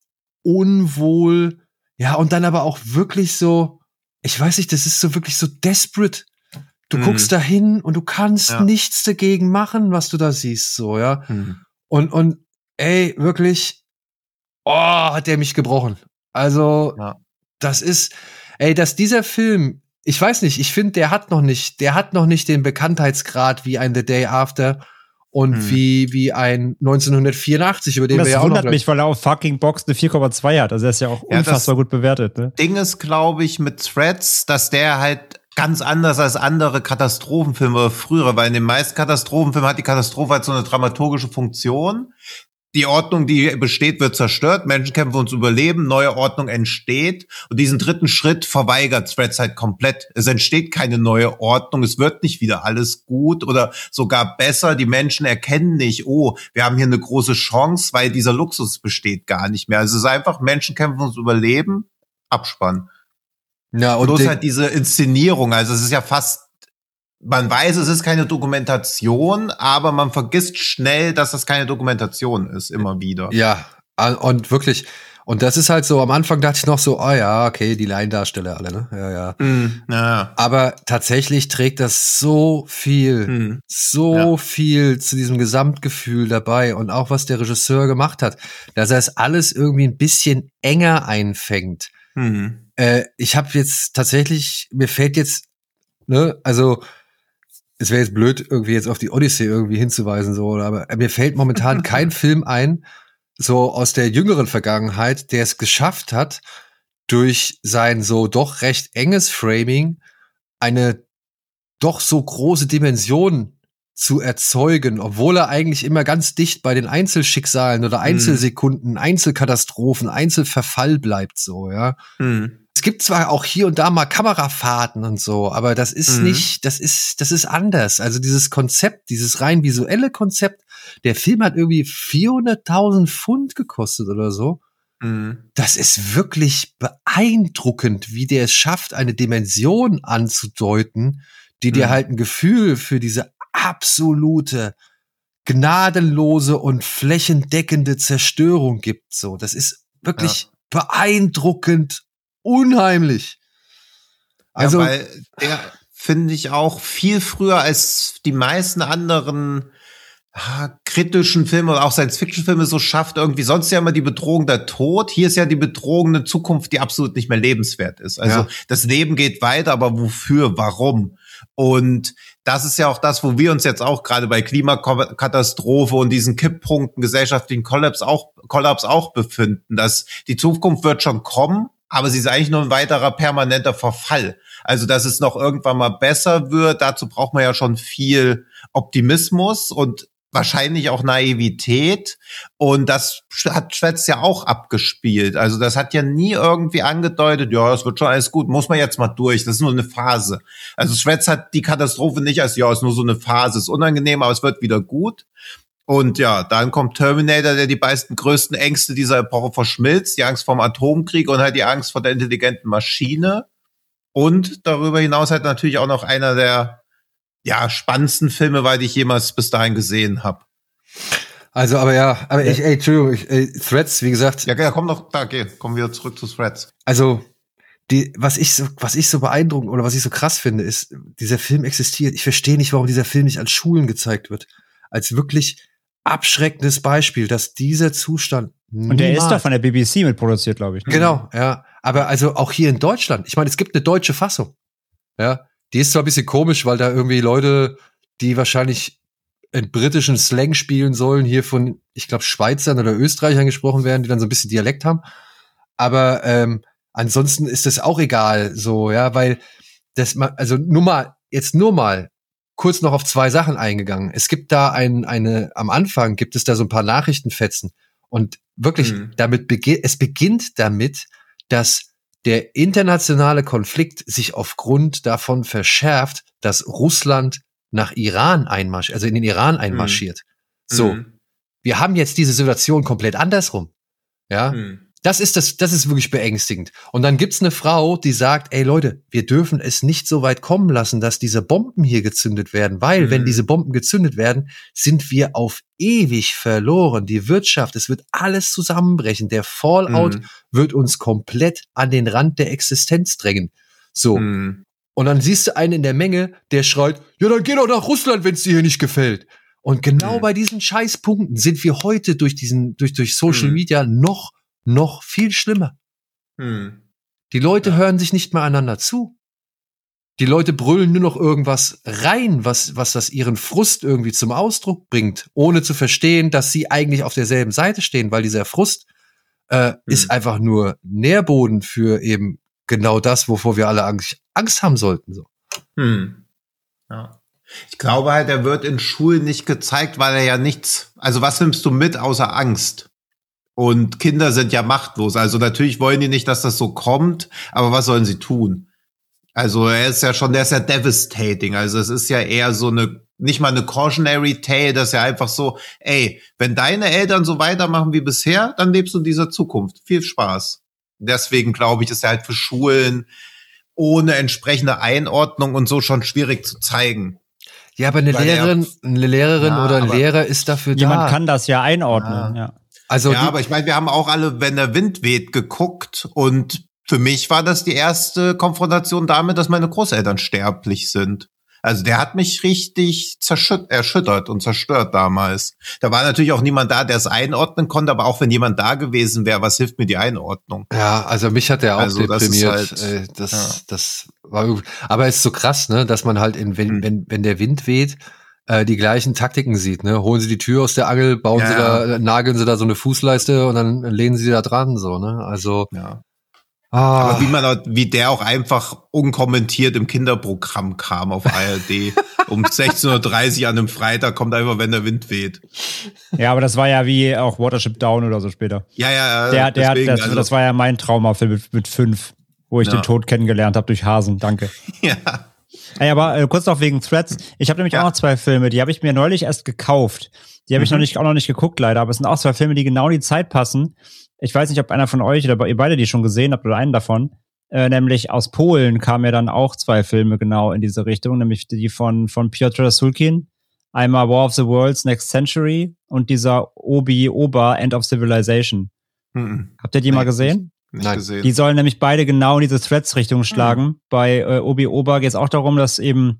unwohl, ja, und dann aber auch wirklich so, ich weiß nicht, das ist so wirklich so desperate. Du guckst da hin und du kannst nichts dagegen machen, was du da siehst, so, ja. Und ey, wirklich, hat der mich gebrochen. Also, das ist, dass dieser Film, ich weiß nicht, ich finde, der hat noch nicht den Bekanntheitsgrad wie ein The Day After und wie ein 1984, über den wir ja auch noch... Das wundert mich, weil er auf fucking Box eine 4,2 hat. Also er ist ja auch unfassbar gut bewertet. Ne? Ding ist, glaube ich, mit Threads, dass der halt ganz anders als andere Katastrophenfilme früher, weil in den meisten Katastrophenfilmen hat die Katastrophe halt so eine dramaturgische Funktion. Die Ordnung, die besteht, wird zerstört, Menschen kämpfen ums Überleben, neue Ordnung entsteht und diesen dritten Schritt verweigert Threads halt komplett. Es entsteht keine neue Ordnung, es wird nicht wieder alles gut oder sogar besser. Die Menschen erkennen nicht, wir haben hier eine große Chance, weil dieser Luxus besteht gar nicht mehr. Also es ist einfach, Menschen kämpfen ums Überleben, Abspann. Ja, und bloß halt diese Inszenierung, also es ist ja fast, man weiß, es ist keine Dokumentation, aber man vergisst schnell, dass das keine Dokumentation ist, immer wieder. Ja, und wirklich, und das ist halt so, am Anfang dachte ich noch so, okay, die Laiendarsteller alle, ne? Ja. Aber tatsächlich trägt das so viel zu diesem Gesamtgefühl dabei und auch was der Regisseur gemacht hat, dass er es alles irgendwie ein bisschen enger einfängt. Ich habe jetzt tatsächlich, mir fällt jetzt, also es wäre jetzt blöd, irgendwie jetzt auf die Odyssey irgendwie hinzuweisen, so, aber mir fällt momentan kein Film ein, so aus der jüngeren Vergangenheit, der es geschafft hat, durch sein so doch recht enges Framing eine doch so große Dimension zu erzeugen, obwohl er eigentlich immer ganz dicht bei den Einzelschicksalen oder Einzelsekunden, Einzelkatastrophen, Einzelverfall bleibt, so, ja. Es gibt zwar auch hier und da mal Kamerafahrten und so, aber das ist nicht, das ist anders. Also dieses Konzept, dieses rein visuelle Konzept, der Film hat irgendwie 400.000 Pfund gekostet oder so. Das ist wirklich beeindruckend, wie der es schafft, eine Dimension anzudeuten, die dir halt ein Gefühl für diese absolute, gnadenlose und flächendeckende Zerstörung gibt. So, das ist wirklich beeindruckend. Unheimlich. Also, weil der finde ich auch viel früher als die meisten anderen kritischen Filme oder auch Science-Fiction-Filme so schafft irgendwie. Sonst ja immer die Bedrohung der Tod. Hier ist ja die Bedrohung eine Zukunft, die absolut nicht mehr lebenswert ist. Also das Leben geht weiter, aber wofür? Warum? Und das ist ja auch das, wo wir uns jetzt auch gerade bei Klimakatastrophe und diesen Kipppunkten, gesellschaftlichen Kollaps auch befinden, dass die Zukunft wird schon kommen, aber sie ist eigentlich nur ein weiterer permanenter Verfall. Also, dass es noch irgendwann mal besser wird, dazu braucht man ja schon viel Optimismus und wahrscheinlich auch Naivität. Und das hat Schwetz ja auch abgespielt. Also das hat ja nie irgendwie angedeutet, ja, es wird schon alles gut, muss man jetzt mal durch, das ist nur eine Phase. Also Schwetz hat die Katastrophe nicht als, ja, ist nur so eine Phase, ist unangenehm, aber es wird wieder gut. Und ja, dann kommt Terminator, der die größten Ängste dieser Epoche verschmilzt, die Angst vor dem Atomkrieg und halt die Angst vor der intelligenten Maschine. Und darüber hinaus halt natürlich auch noch einer der spannendsten Filme, weil ich jemals bis dahin gesehen habe. Also, Entschuldigung, Threads, wie gesagt. Ja, kommen wir zurück zu Threads. Also, was ich so beeindruckend oder was ich so krass finde, ist, dieser Film existiert. Ich verstehe nicht, warum dieser Film nicht an Schulen gezeigt wird. Als wirklich abschreckendes Beispiel, dass dieser Zustand und der ist doch von der BBC mitproduziert, glaube ich. Ne? Genau, ja. Aber also auch hier in Deutschland. Ich meine, es gibt eine deutsche Fassung. Ja. Die ist zwar ein bisschen komisch, weil da irgendwie Leute, die wahrscheinlich in britischen Slang spielen sollen, hier von, ich glaube, Schweizern oder Österreichern gesprochen werden, die dann so ein bisschen Dialekt haben. Aber ansonsten ist das auch egal, so, ja, weil das, also nur mal kurz noch auf 2 Sachen eingegangen. Es gibt da am Anfang gibt es da so ein paar Nachrichtenfetzen und wirklich es beginnt damit, dass der internationale Konflikt sich aufgrund davon verschärft, dass Russland nach Iran in den Iran einmarschiert. So. Wir haben jetzt diese Situation komplett andersrum. Ja. Das ist wirklich beängstigend. Und dann gibt's eine Frau, die sagt, ey Leute, wir dürfen es nicht so weit kommen lassen, dass diese Bomben hier gezündet werden, weil wenn diese Bomben gezündet werden, sind wir auf ewig verloren. Die Wirtschaft, es wird alles zusammenbrechen. Der Fallout wird uns komplett an den Rand der Existenz drängen. So. Und dann siehst du einen in der Menge, der schreit, ja, dann geh doch nach Russland, wenn's dir hier nicht gefällt. Und genau bei diesen Scheißpunkten sind wir heute durch Social Media noch viel schlimmer. Die Leute hören sich nicht mehr einander zu. Die Leute brüllen nur noch irgendwas rein, was das ihren Frust irgendwie zum Ausdruck bringt, ohne zu verstehen, dass sie eigentlich auf derselben Seite stehen, weil dieser Frust ist einfach nur Nährboden für eben genau das, wovor wir alle Angst haben sollten. So. Ja. Ich glaube halt, er wird in Schulen nicht gezeigt, weil er ja nichts, also was nimmst du mit außer Angst? Und Kinder sind ja machtlos. Also natürlich wollen die nicht, dass das so kommt, aber was sollen sie tun? Also der ist ja devastating. Also es ist ja eher so nicht mal eine cautionary tale, das ist ja einfach so, ey, wenn deine Eltern so weitermachen wie bisher, dann lebst du in dieser Zukunft. Viel Spaß. Deswegen glaube ich, ist er halt für Schulen ohne entsprechende Einordnung und so schon schwierig zu zeigen. Ja, aber eine Lehrerin oder ein Lehrer ist dafür da. Jemand kann das ja einordnen, ja. Also aber ich meine, wir haben auch alle, wenn der Wind weht, geguckt und für mich war das die erste Konfrontation damit, dass meine Großeltern sterblich sind. Also der hat mich richtig erschüttert und zerstört damals. Da war natürlich auch niemand da, der es einordnen konnte, aber auch wenn jemand da gewesen wäre, was hilft mir die Einordnung? Ja, also mich hat der auch deprimiert. Das war, aber es ist so krass, ne, dass man halt wenn der Wind weht, die gleichen Taktiken sieht, ne? Holen sie die Tür aus der Angel, nageln sie da so eine Fußleiste und dann lehnen sie da dran, so, ne? Also. Ja. Aber wie der auch einfach unkommentiert im Kinderprogramm kam auf ARD. Um 16:30 Uhr an einem Freitag kommt einfach, wenn der Wind weht. Ja, aber das war ja wie auch Watership Down oder so später. Ja. Das war ja mein Traumafilm mit 5, wo ich den Tod kennengelernt habe durch Hasen. Danke. Ja. Ey, aber kurz noch wegen Threads. Ich habe nämlich auch noch 2 Filme, die habe ich mir neulich erst gekauft. Die habe ich auch noch nicht geguckt, leider. Aber es sind auch 2 Filme, die genau in die Zeit passen. Ich weiß nicht, ob einer von euch oder ihr beide die schon gesehen habt oder einen davon. Nämlich aus Polen kamen ja dann auch 2 Filme genau in diese Richtung. Nämlich die von Piotr Sulkin. Einmal War of the Worlds Next Century und dieser Obi-Ober End of Civilization. Habt ihr die mal gesehen? Nicht gesehen. Die sollen nämlich beide genau in diese Threads-Richtung schlagen. Bei Obi-Ober geht es auch darum, dass eben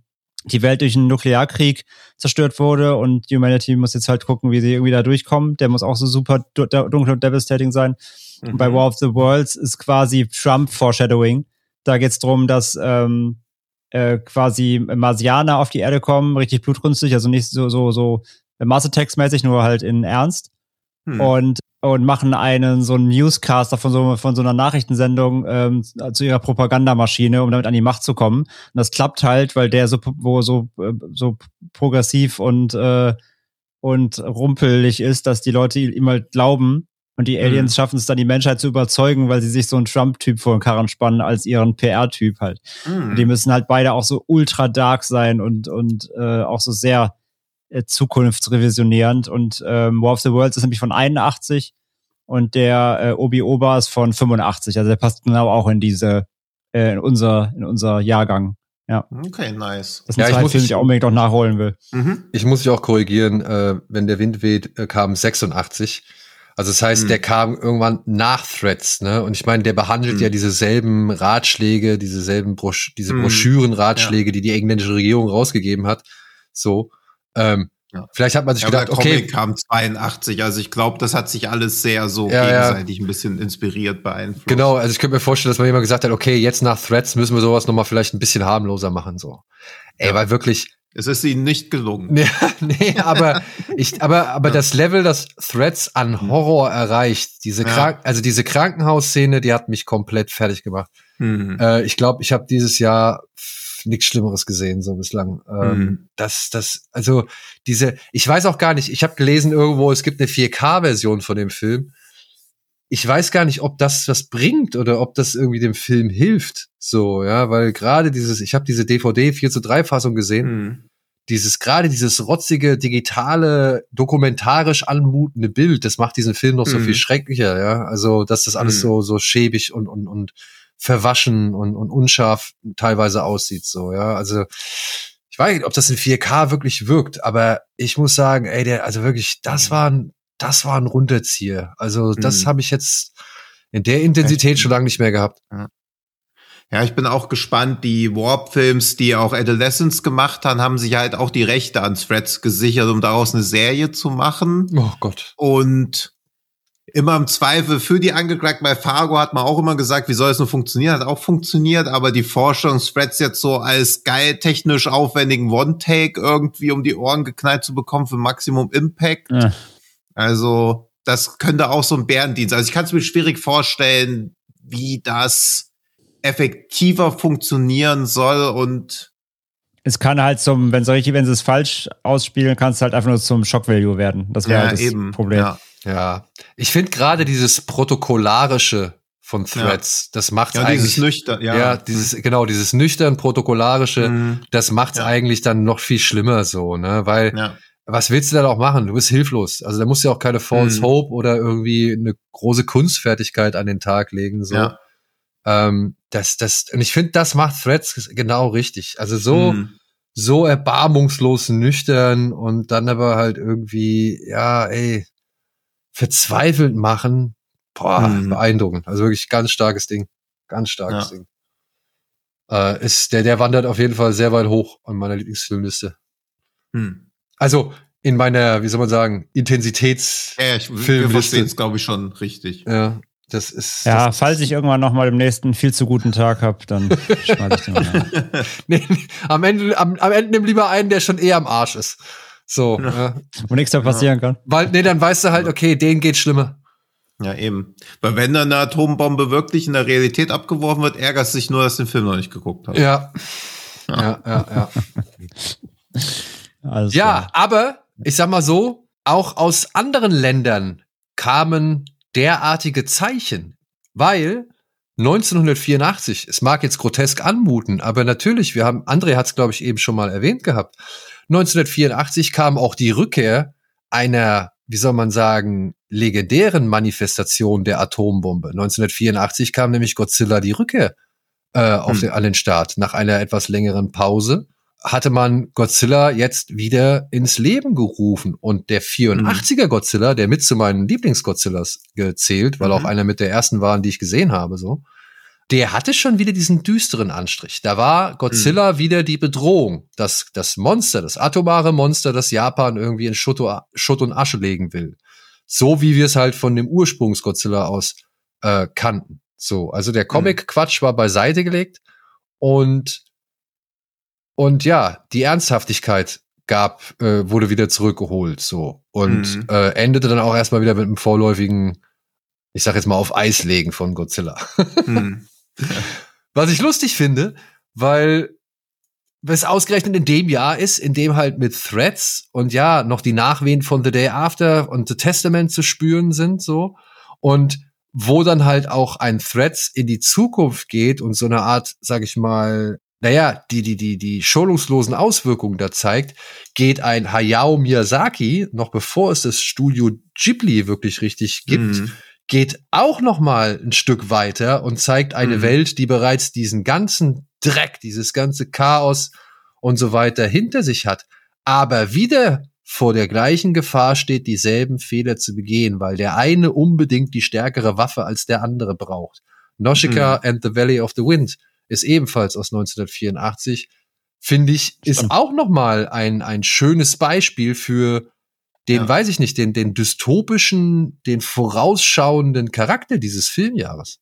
die Welt durch einen Nuklearkrieg zerstört wurde und die Humanity muss jetzt halt gucken, wie sie irgendwie da durchkommen. Der muss auch so super dunkel und devastating sein. Und bei War of the Worlds ist quasi Trump-Foreshadowing. Da geht es darum, dass quasi Marsianer auf die Erde kommen, richtig blutrünstig, also nicht so Mars Attacks-mäßig, nur halt in Ernst. Und machen so einen Newscaster von so einer Nachrichtensendung zu ihrer Propagandamaschine, um damit an die Macht zu kommen. Und das klappt halt, weil der so progressiv und rumpelig ist, dass die Leute ihm halt glauben. Und die Aliens schaffen es dann, die Menschheit zu überzeugen, weil sie sich so einen Trump-Typ vor den Karren spannen als ihren PR-Typ halt. Und die müssen halt beide auch so ultra dark sein und auch so sehr zukunftsrevisionierend. Und War of the Worlds ist nämlich von 81 und der Obi-Oba ist von 85. Also der passt genau auch in in unser Jahrgang. Ja. Okay, nice. Das sind zwei Filme, die ich auch unbedingt noch nachholen will. Ich muss dich auch korrigieren, wenn der Wind weht, kam 86. Also das heißt, der kam irgendwann nach Threads, ne? Und ich meine, der behandelt ja dieselben Ratschläge, diese Broschüren-Ratschläge, die englische Regierung rausgegeben hat. So. Vielleicht hat man sich gedacht, der Comic kam 82, also ich glaube, das hat sich alles sehr so gegenseitig ein bisschen inspiriert beeinflusst. Genau, also ich könnte mir vorstellen, dass man jemand gesagt hat, okay, jetzt nach Threads müssen wir sowas nochmal vielleicht ein bisschen harmloser machen, so. Weil wirklich. Es ist ihnen nicht gelungen. aber das Level, das Threads an Horror erreicht, diese Krankenhausszene, die hat mich komplett fertig gemacht. Ich glaube, ich habe dieses Jahr nichts Schlimmeres gesehen, so bislang. Ich weiß auch gar nicht, ich habe gelesen irgendwo, es gibt eine 4K-Version von dem Film. Ich weiß gar nicht, ob das was bringt oder ob das irgendwie dem Film hilft. So, ja, weil gerade ich habe diese DVD 4:3-Fassung gesehen. Dieses rotzige, digitale, dokumentarisch anmutende Bild, das macht diesen Film noch so viel schrecklicher, ja. Also, dass das alles so schäbig und verwaschen und unscharf teilweise aussieht, so, ja. Also, ich weiß nicht, ob das in 4K wirklich wirkt, aber ich muss sagen, das war ein Runterzieher. Also, das habe ich jetzt in der Intensität schon lange nicht mehr gehabt. Ja, ich bin auch gespannt. Die Warp-Films, die auch Adolescence gemacht haben sich halt auch die Rechte an Threads gesichert, um daraus eine Serie zu machen. Oh Gott. Und immer im Zweifel für die Angeklagten. Bei Fargo hat man auch immer gesagt, wie soll es nur funktionieren? Hat auch funktioniert, aber die Forschung Threads jetzt so als geil, technisch aufwendigen One-Take irgendwie um die Ohren geknallt zu bekommen für Maximum Impact. Ja. Also, das könnte auch so ein Bärendienst. Also, ich kann es mir schwierig vorstellen, wie das effektiver funktionieren soll und es kann halt wenn sie es falsch ausspielen, kann es halt einfach nur zum Shock-Value werden. Das wäre halt das Problem. Ja. Ich finde gerade dieses Protokollarische von Threads, das macht's eigentlich. Dieses nüchtern, dieses nüchtern Protokollarische, das macht's eigentlich dann noch viel schlimmer so, ne, weil was willst du denn auch machen? Du bist hilflos. Also da musst du ja auch keine False Hope oder irgendwie eine große Kunstfertigkeit an den Tag legen, so. Ja. Und ich finde, das macht Threads genau richtig. Also so erbarmungslos nüchtern und dann aber halt irgendwie, verzweifelt machen. Beeindruckend. Also wirklich ganz starkes Ding. Ganz starkes Ding. Der wandert auf jeden Fall sehr weit hoch an meiner Lieblingsfilmliste. Also in meiner, wie soll man sagen, Intensitätsfilmliste. Wir verstehen es, glaube ich, schon richtig. Ja. Falls ich irgendwann noch mal im nächsten viel zu guten Tag habe, dann schmeiß ich den mal. Am Ende nimm lieber einen, der schon am Arsch ist. So. Wo nichts da passieren kann. Weil, dann weißt du halt, okay, denen geht's schlimmer. Ja, eben. Weil wenn dann eine Atombombe wirklich in der Realität abgeworfen wird, ärgerst du dich nur, dass du den Film noch nicht geguckt hast. Ja. Aber ich sag mal so, auch aus anderen Ländern kamen derartige Zeichen, weil 1984, es mag jetzt grotesk anmuten, aber natürlich, André hat es, glaube ich, eben schon mal erwähnt gehabt, 1984 kam auch die Rückkehr einer, wie soll man sagen, legendären Manifestation der Atombombe. 1984 kam nämlich Godzilla die Rückkehr an den Start. Nach einer etwas längeren Pause hatte man Godzilla jetzt wieder ins Leben gerufen. Und der 84er Godzilla, der mit zu meinen Lieblings-Godzillas gezählt, weil auch einer mit der ersten waren, die ich gesehen habe, so, der hatte schon wieder diesen düsteren Anstrich. Da war Godzilla wieder die Bedrohung. Das Monster, das atomare Monster, das Japan irgendwie in Schutt und Asche legen will. So wie wir es halt von dem Ursprungs-Godzilla aus kannten. So, also der Comic-Quatsch war beiseite gelegt und ja, die Ernsthaftigkeit wurde wieder zurückgeholt, so. Und endete dann auch erstmal wieder mit einem vorläufigen, ich sag jetzt mal, auf Eis legen von Godzilla. Was ich lustig finde, weil es ausgerechnet in dem Jahr ist, in dem halt mit Threads und ja, noch die Nachwehen von The Day After und The Testament zu spüren sind, so. Und wo dann halt auch ein Threads in die Zukunft geht und so eine Art, sag ich mal, naja, die schonungslosen Auswirkungen da zeigt, geht ein Hayao Miyazaki, noch bevor es das Studio Ghibli wirklich richtig gibt, geht auch noch mal ein Stück weiter und zeigt eine Welt, die bereits diesen ganzen Dreck, dieses ganze Chaos und so weiter hinter sich hat, aber wieder vor der gleichen Gefahr steht, dieselben Fehler zu begehen, weil der eine unbedingt die stärkere Waffe als der andere braucht. Nausicaa and the Valley of the Wind ist ebenfalls aus 1984, finde ich, ist auch noch mal ein schönes Beispiel für den, weiß ich nicht, den dystopischen, den vorausschauenden Charakter dieses Filmjahres.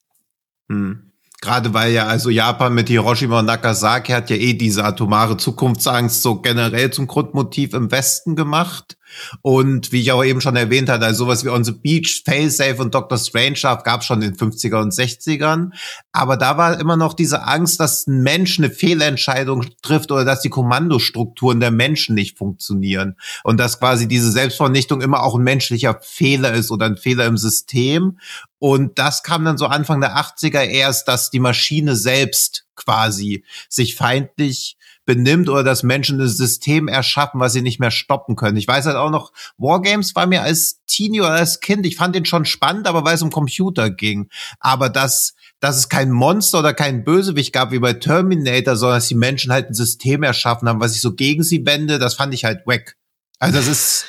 Gerade weil ja also Japan mit Hiroshima und Nagasaki hat ja diese atomare Zukunftsangst so generell zum Grundmotiv im Westen gemacht. Und wie ich auch eben schon erwähnt hatte, also sowas wie On the Beach, Failsafe und Dr. Strangelove gab es schon in den 50er und 60ern. Aber da war immer noch diese Angst, dass ein Mensch eine Fehlentscheidung trifft oder dass die Kommandostrukturen der Menschen nicht funktionieren. Und dass quasi diese Selbstvernichtung immer auch ein menschlicher Fehler ist oder ein Fehler im System. Und das kam dann so Anfang der 80er erst, dass die Maschine selbst quasi sich feindlich benimmt oder dass Menschen ein System erschaffen, was sie nicht mehr stoppen können. Ich weiß halt auch noch, Wargames war mir als Teenie oder als Kind, ich fand den schon spannend, aber weil es um Computer ging. Aber dass es kein Monster oder kein Bösewicht gab wie bei Terminator, sondern dass die Menschen halt ein System erschaffen haben, was sich so gegen sie wende, das fand ich halt wack. Also das ist,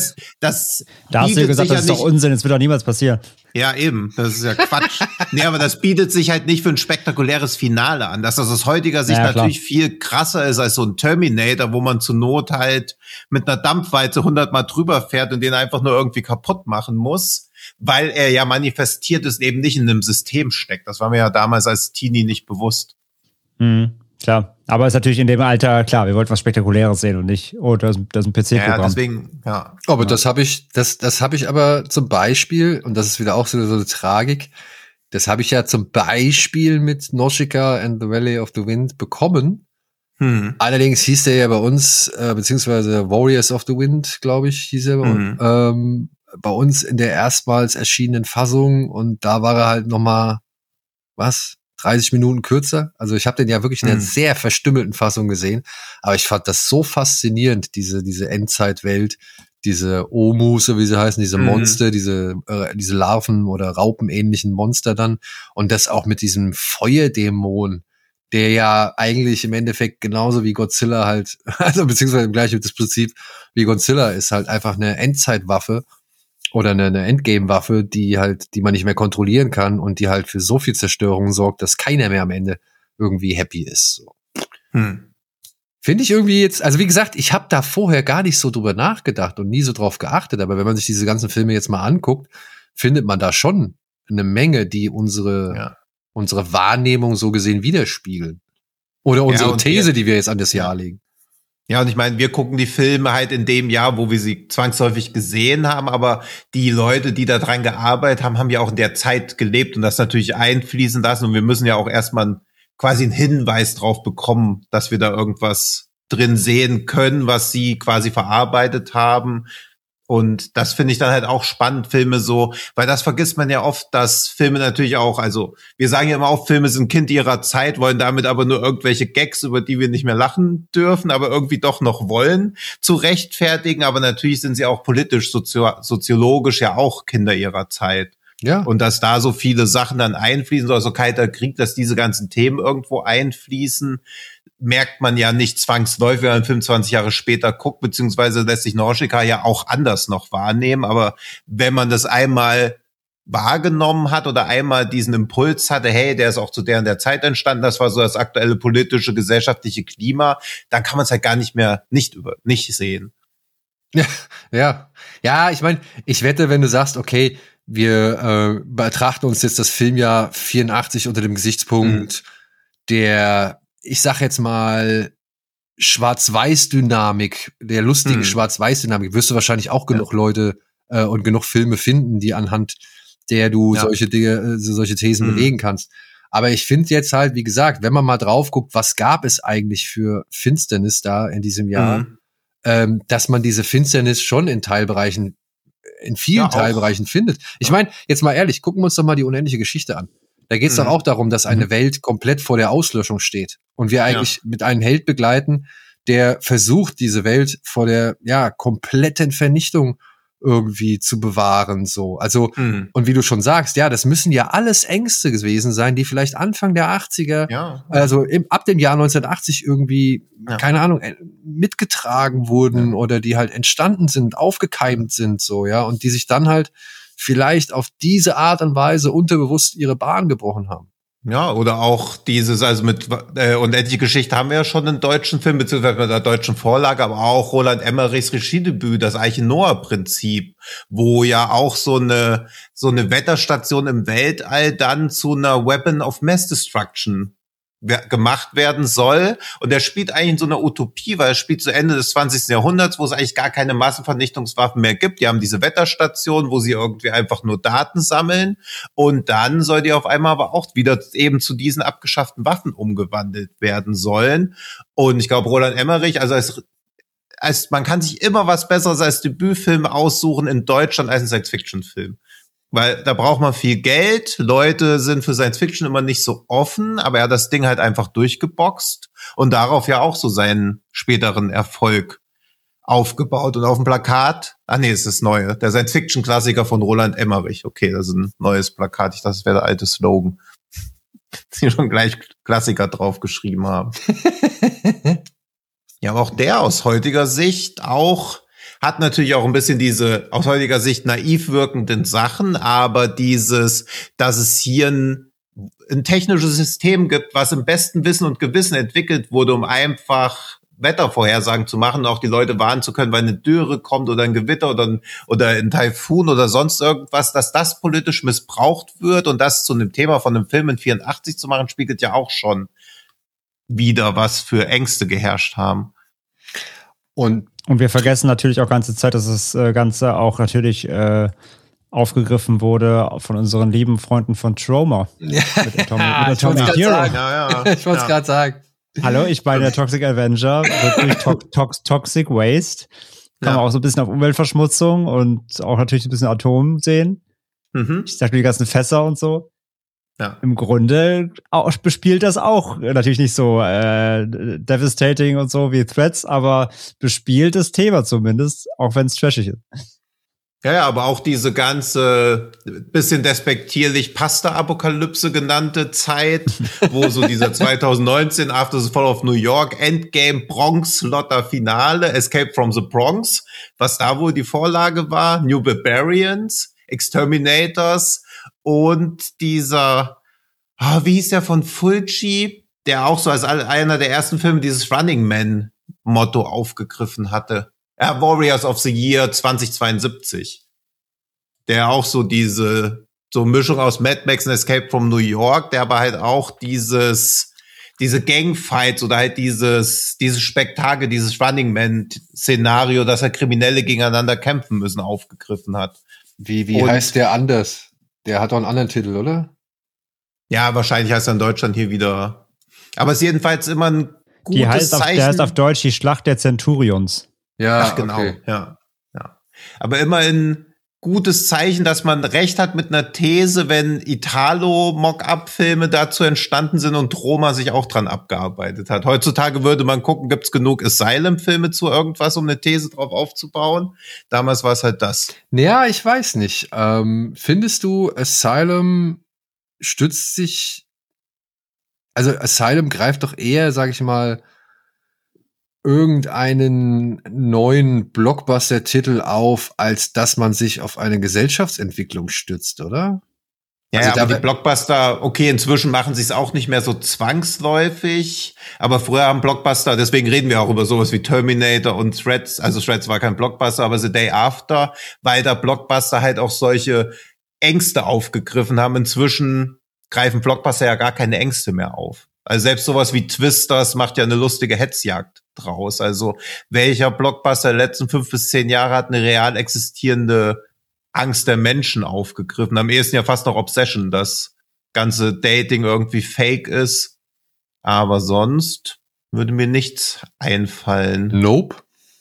das da hast du ja gesagt, das ist doch Unsinn, das wird doch niemals passieren. Ja, eben, das ist ja Quatsch. Nee, aber das bietet sich halt nicht für ein spektakuläres Finale an, dass das aus heutiger Sicht natürlich viel krasser ist als so ein Terminator, wo man zur Not halt mit einer Dampfwalze 100-mal drüber fährt und den einfach nur irgendwie kaputt machen muss, weil er ja manifestiert ist, eben nicht in einem System steckt. Das war mir ja damals als Teenie nicht bewusst. Klar, aber es ist natürlich in dem Alter, klar, wir wollten was Spektakuläres sehen und nicht, das ist ein PC-Programm. Ja, deswegen, ja. Aber das habe ich aber zum Beispiel, und das ist wieder auch so eine Tragik, das habe ich ja zum Beispiel mit Nausicaa and the Valley of the Wind bekommen. Allerdings hieß der ja bei uns, beziehungsweise Warriors of the Wind, glaube ich, hieß er bei uns in der erstmals erschienenen Fassung, und da war er halt noch mal, 30 Minuten kürzer. Also ich habe den ja wirklich in einer sehr verstümmelten Fassung gesehen, aber ich fand das so faszinierend, diese Endzeitwelt, diese Omus, wie sie heißen, diese Monster, diese Larven oder Raupenähnlichen Monster dann, und das auch mit diesem Feuerdämon, der ja eigentlich im Endeffekt genauso wie Godzilla halt, also beziehungsweise im gleichen Prinzip wie Godzilla ist, halt einfach eine Endzeitwaffe oder eine Endgame-Waffe, die man nicht mehr kontrollieren kann und die halt für so viel Zerstörung sorgt, dass keiner mehr am Ende irgendwie happy ist. So. Finde ich irgendwie jetzt, also wie gesagt, ich habe da vorher gar nicht so drüber nachgedacht und nie so drauf geachtet, aber wenn man sich diese ganzen Filme jetzt mal anguckt, findet man da schon eine Menge, die unsere Wahrnehmung so gesehen widerspiegeln. Oder unsere These, die wir jetzt an das Jahr legen. Ja, und ich meine, wir gucken die Filme halt in dem Jahr, wo wir sie zwangsläufig gesehen haben, aber die Leute, die da dran gearbeitet haben, haben ja auch in der Zeit gelebt und das natürlich einfließen lassen, und wir müssen ja auch erstmal quasi einen Hinweis drauf bekommen, dass wir da irgendwas drin sehen können, was sie quasi verarbeitet haben. Und das finde ich dann halt auch spannend, Filme so, weil das vergisst man ja oft, dass Filme natürlich auch, also wir sagen ja immer oft, Filme sind Kind ihrer Zeit, wollen damit aber nur irgendwelche Gags, über die wir nicht mehr lachen dürfen, aber irgendwie doch noch wollen, zu rechtfertigen. Aber natürlich sind sie auch politisch, soziologisch ja auch Kinder ihrer Zeit. Ja. Und dass da so viele Sachen dann einfließen, so also Kalter Krieg, dass diese ganzen Themen irgendwo einfließen, merkt man ja nicht zwangsläufig, wenn man 25 Jahre später guckt, beziehungsweise lässt sich Nausicaa ja auch anders noch wahrnehmen. Aber wenn man das einmal wahrgenommen hat oder einmal diesen Impuls hatte, hey, der ist auch zu der und der Zeit entstanden, das war so das aktuelle politische, gesellschaftliche Klima, dann kann man es halt gar nicht mehr nicht sehen. Ja, ich meine, ich wette, wenn du sagst, okay, wir betrachten uns jetzt das Filmjahr 84 unter dem Gesichtspunkt der, ich sag jetzt mal, Schwarz-Weiß-Dynamik, der lustigen Schwarz-Weiß-Dynamik, wirst du wahrscheinlich auch genug Leute und genug Filme finden, die anhand der du solche Dinge, solche Thesen belegen kannst. Aber ich finde jetzt halt, wie gesagt, wenn man mal drauf guckt, was gab es eigentlich für Finsternis da in diesem Jahr, dass man diese Finsternis schon in Teilbereichen, in vielen Teilbereichen findet. Ich meine, jetzt mal ehrlich, gucken wir uns doch mal die unendliche Geschichte an. Da geht es doch auch darum, dass eine Welt komplett vor der Auslöschung steht. Und wir eigentlich mit einem Held begleiten, der versucht, diese Welt vor der kompletten Vernichtung irgendwie zu bewahren, so. Also, und wie du schon sagst, das müssen ja alles Ängste gewesen sein, die vielleicht Anfang der 80er, also ab dem Jahr 1980 irgendwie, keine Ahnung, mitgetragen wurden oder die halt entstanden sind, aufgekeimt sind, so, und die sich dann halt vielleicht auf diese Art und Weise unterbewusst ihre Bahn gebrochen haben. Ja, oder auch dieses, also mit unendliche Geschichte haben wir ja schon einen deutschen Film, beziehungsweise mit einer deutschen Vorlage, aber auch Roland Emmerichs Regiedebüt, das Arche-Noah-Prinzip, wo ja auch so eine Wetterstation im Weltall dann zu einer Weapon of Mass Destruction gemacht werden soll. Und der spielt eigentlich in so einer Utopie, weil er spielt zu Ende des 20. Jahrhunderts, wo es eigentlich gar keine Massenvernichtungswaffen mehr gibt. Die haben diese Wetterstation, wo sie irgendwie einfach nur Daten sammeln. Und dann soll die auf einmal aber auch wieder eben zu diesen abgeschafften Waffen umgewandelt werden sollen. Und ich glaube, Roland Emmerich, also als man kann sich immer was Besseres als Debütfilm aussuchen in Deutschland als ein Science-Fiction-Film. Weil da braucht man viel Geld, Leute sind für Science-Fiction immer nicht so offen, aber er hat das Ding halt einfach durchgeboxt und darauf ja auch so seinen späteren Erfolg aufgebaut. Und auf dem Plakat, es ist neue, der Science-Fiction-Klassiker von Roland Emmerich. Okay, das ist ein neues Plakat, ich dachte, das wäre der alte Slogan. Die schon gleich Klassiker draufgeschrieben haben. Ja, aber auch der aus heutiger Sicht hat natürlich auch ein bisschen diese aus heutiger Sicht naiv wirkenden Sachen, aber dass es hier ein technisches System gibt, was im besten Wissen und Gewissen entwickelt wurde, um einfach Wettervorhersagen zu machen, auch die Leute warnen zu können, weil eine Dürre kommt oder ein Gewitter oder ein Taifun oder sonst irgendwas, dass das politisch missbraucht wird und das zu einem Thema von einem Film in 84 zu machen, spiegelt ja auch schon wieder, was für Ängste geherrscht haben. Und wir vergessen natürlich auch ganze Zeit, dass das Ganze auch natürlich aufgegriffen wurde von unseren lieben Freunden von Troma. Ja, ich wollte es gerade sagen. Hallo, ich meine, der Toxic Avenger wird durch Toxic Waste. Kann man auch so ein bisschen auf Umweltverschmutzung und auch natürlich ein bisschen Atom sehen. Ich sag die ganzen Fässer und so. Ja. Im Grunde bespielt das auch natürlich nicht so devastating und so wie Threads, aber bespielt das Thema zumindest, auch wenn es trashig ist. Ja, aber auch diese ganze bisschen despektierlich Pasta-Apokalypse genannte Zeit, wo so dieser 2019 After the Fall of New York, Endgame, Bronx-Lotter Finale, Escape from the Bronx, was da wohl die Vorlage war, New Barbarians, Exterminators und dieser, wie hieß der von Fulci, der auch so als einer der ersten Filme dieses Running Man-Motto aufgegriffen hatte. Warriors of the Year 2072. Der auch so diese Mischung aus Mad Max und Escape from New York, der aber halt auch diese Gangfights oder halt dieses Spektakel, dieses Running Man-Szenario, dass Kriminelle gegeneinander kämpfen müssen, aufgegriffen hat. Wie heißt der anders? Der hat doch einen anderen Titel, oder? Ja, wahrscheinlich heißt er in Deutschland hier wieder. Aber es ist jedenfalls immer ein gutes Zeichen. Der heißt auf Deutsch die Schlacht der Centurions. Ja, ach, genau. Okay. Ja. Aber immer ein gutes Zeichen, dass man recht hat mit einer These, wenn Italo-Mock-up-Filme dazu entstanden sind und Troma sich auch dran abgearbeitet hat. Heutzutage würde man gucken, gibt's genug Asylum-Filme zu irgendwas, um eine These drauf aufzubauen? Damals war es halt das. Ja, ich weiß nicht. Findest du, Asylum stützt sich, also Asylum greift doch eher, sag ich mal, irgendeinen neuen Blockbuster-Titel auf, als dass man sich auf eine Gesellschaftsentwicklung stützt, oder? Ja, also aber die Blockbuster, okay, inzwischen machen sie es auch nicht mehr so zwangsläufig, aber früher haben Blockbuster, deswegen reden wir auch über sowas wie Terminator und Threads, also Threads war kein Blockbuster, aber The Day After, weil da Blockbuster halt auch solche Ängste aufgegriffen haben. Inzwischen greifen Blockbuster ja gar keine Ängste mehr auf. Also selbst sowas wie Twisters macht ja eine lustige Hetzjagd draus. Also welcher Blockbuster der letzten 5 bis 10 Jahre hat eine real existierende Angst der Menschen aufgegriffen? Am ehesten ja fast noch Obsession, dass ganze Dating irgendwie fake ist. Aber sonst würde mir nichts einfallen. Nope.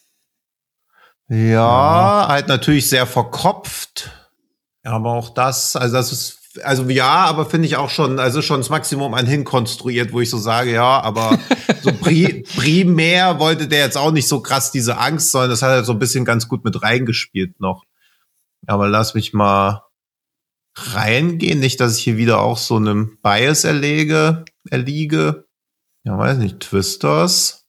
Ja, halt natürlich sehr verkopft. Aber auch das, also das ist, also ja, aber finde ich auch schon, also schon das Maximum an hinkonstruiert, wo ich so sage, ja, aber so primär wollte der jetzt auch nicht so krass diese Angst, sondern das hat er so ein bisschen ganz gut mit reingespielt noch. Aber lass mich mal reingehen, nicht, dass ich hier wieder auch so einem Bias erliege. Ja, weiß nicht, Twisters.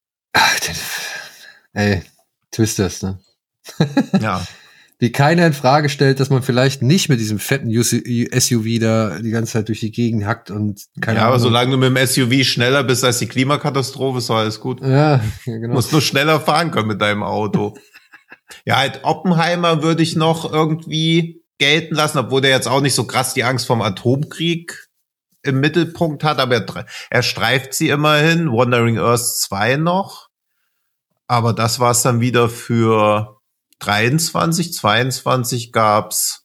Ey, Twisters, ne? Ja. Die keiner in Frage stellt, dass man vielleicht nicht mit diesem fetten SUV da die ganze Zeit durch die Gegend hackt und keine Ahnung. Aber solange du mit dem SUV schneller bist als die Klimakatastrophe, ist doch alles gut. Ja, genau. Musst nur schneller fahren können mit deinem Auto. Ja, halt Oppenheimer würde ich noch irgendwie gelten lassen, obwohl der jetzt auch nicht so krass die Angst vom Atomkrieg im Mittelpunkt hat, aber er streift sie immerhin. Wandering Earth 2 noch. Aber das war es dann wieder für 23, 22 gab's,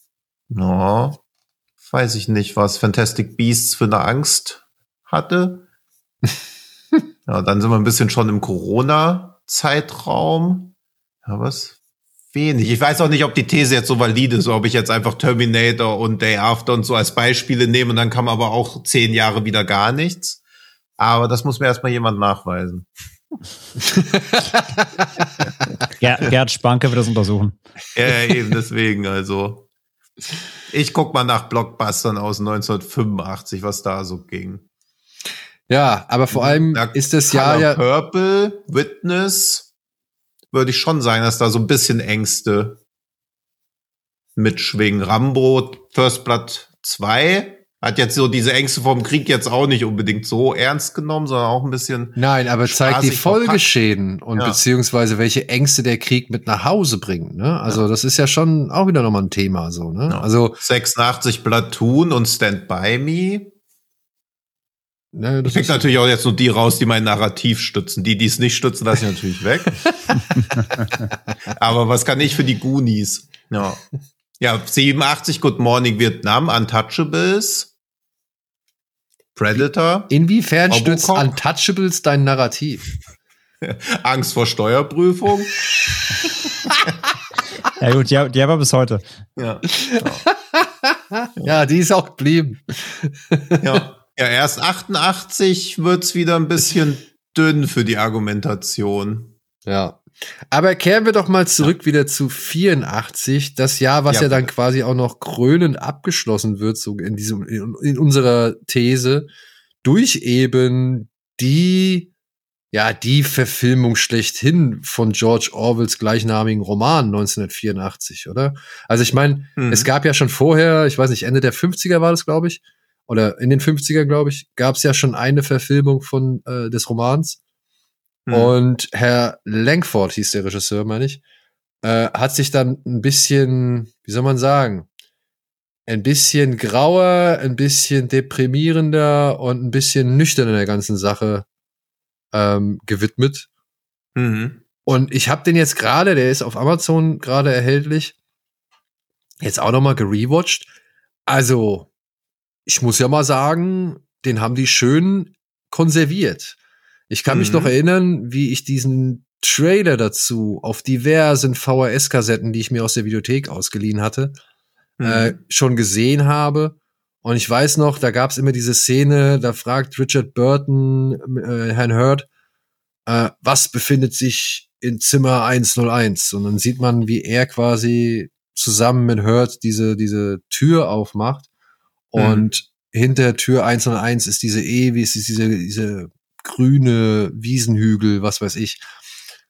weiß ich nicht, was Fantastic Beasts für eine Angst hatte. Ja, dann sind wir ein bisschen schon im Corona-Zeitraum. Ja, was? Wenig. Ich weiß auch nicht, ob die These jetzt so valide ist, ob ich jetzt einfach Terminator und Day After und so als Beispiele nehme und dann kam aber auch 10 Jahre wieder gar nichts. Aber das muss mir erstmal jemand nachweisen. Gerd Spanke wird das untersuchen. Ja, eben deswegen, also. Ich guck mal nach Blockbustern aus 1985, was da so ging. Ja, aber vor allem ist das Jahr ja Purple, Witness, würde ich schon sagen, dass da so ein bisschen Ängste mitschwingen. Rambo, First Blood 2 hat jetzt so diese Ängste vom Krieg jetzt auch nicht unbedingt so ernst genommen, sondern auch ein bisschen. Nein, aber zeigt die Folgeschäden und beziehungsweise welche Ängste der Krieg mit nach Hause bringt, ne? Also das ist ja schon auch wieder nochmal ein Thema, so, ne? Ja. Also 86 Platoon und Stand By Me. Ne, ich pick natürlich auch jetzt nur die raus, die mein Narrativ stützen. Die es nicht stützen, lasse ich natürlich weg. Aber was kann ich für die Goonies? Ja. Ja, 87 Good Morning Vietnam, Untouchables. Predator. Inwiefern stützt Untouchables dein Narrativ? Angst vor Steuerprüfung. Ja gut, die haben wir bis heute. Ja. Ja, die ist auch geblieben. Ja, erst 88 wird's wieder ein bisschen dünn für die Argumentation. Ja. Aber kehren wir doch mal zurück wieder zu 84, das Jahr, was ja dann quasi auch noch krönend abgeschlossen wird, so in unserer These, durch eben die Verfilmung schlechthin von George Orwells gleichnamigen Roman 1984, oder? Also ich meine, es gab ja schon vorher, ich weiß nicht, Ende der 50er war das, glaube ich, oder in den 50er, glaube ich, gab es ja schon eine Verfilmung von des Romans. Und Herr Langford hieß der Regisseur, meine ich, hat sich dann ein bisschen, wie soll man sagen, ein bisschen grauer, ein bisschen deprimierender und ein bisschen nüchterner der ganzen Sache gewidmet. Und ich habe den jetzt gerade, der ist auf Amazon gerade erhältlich, jetzt auch noch mal gerewatcht. Also, ich muss ja mal sagen, den haben die schön konserviert. Ich kann mich noch erinnern, wie ich diesen Trailer dazu auf diversen VHS-Kassetten, die ich mir aus der Videothek ausgeliehen hatte, schon gesehen habe. Und ich weiß noch, da gab es immer diese Szene, da fragt Richard Burton Herrn Hurt, was befindet sich in Zimmer 101? Und dann sieht man, wie er quasi zusammen mit Hurt diese Tür aufmacht. Und hinter Tür 101 ist diese diese grüne Wiesenhügel, was weiß ich.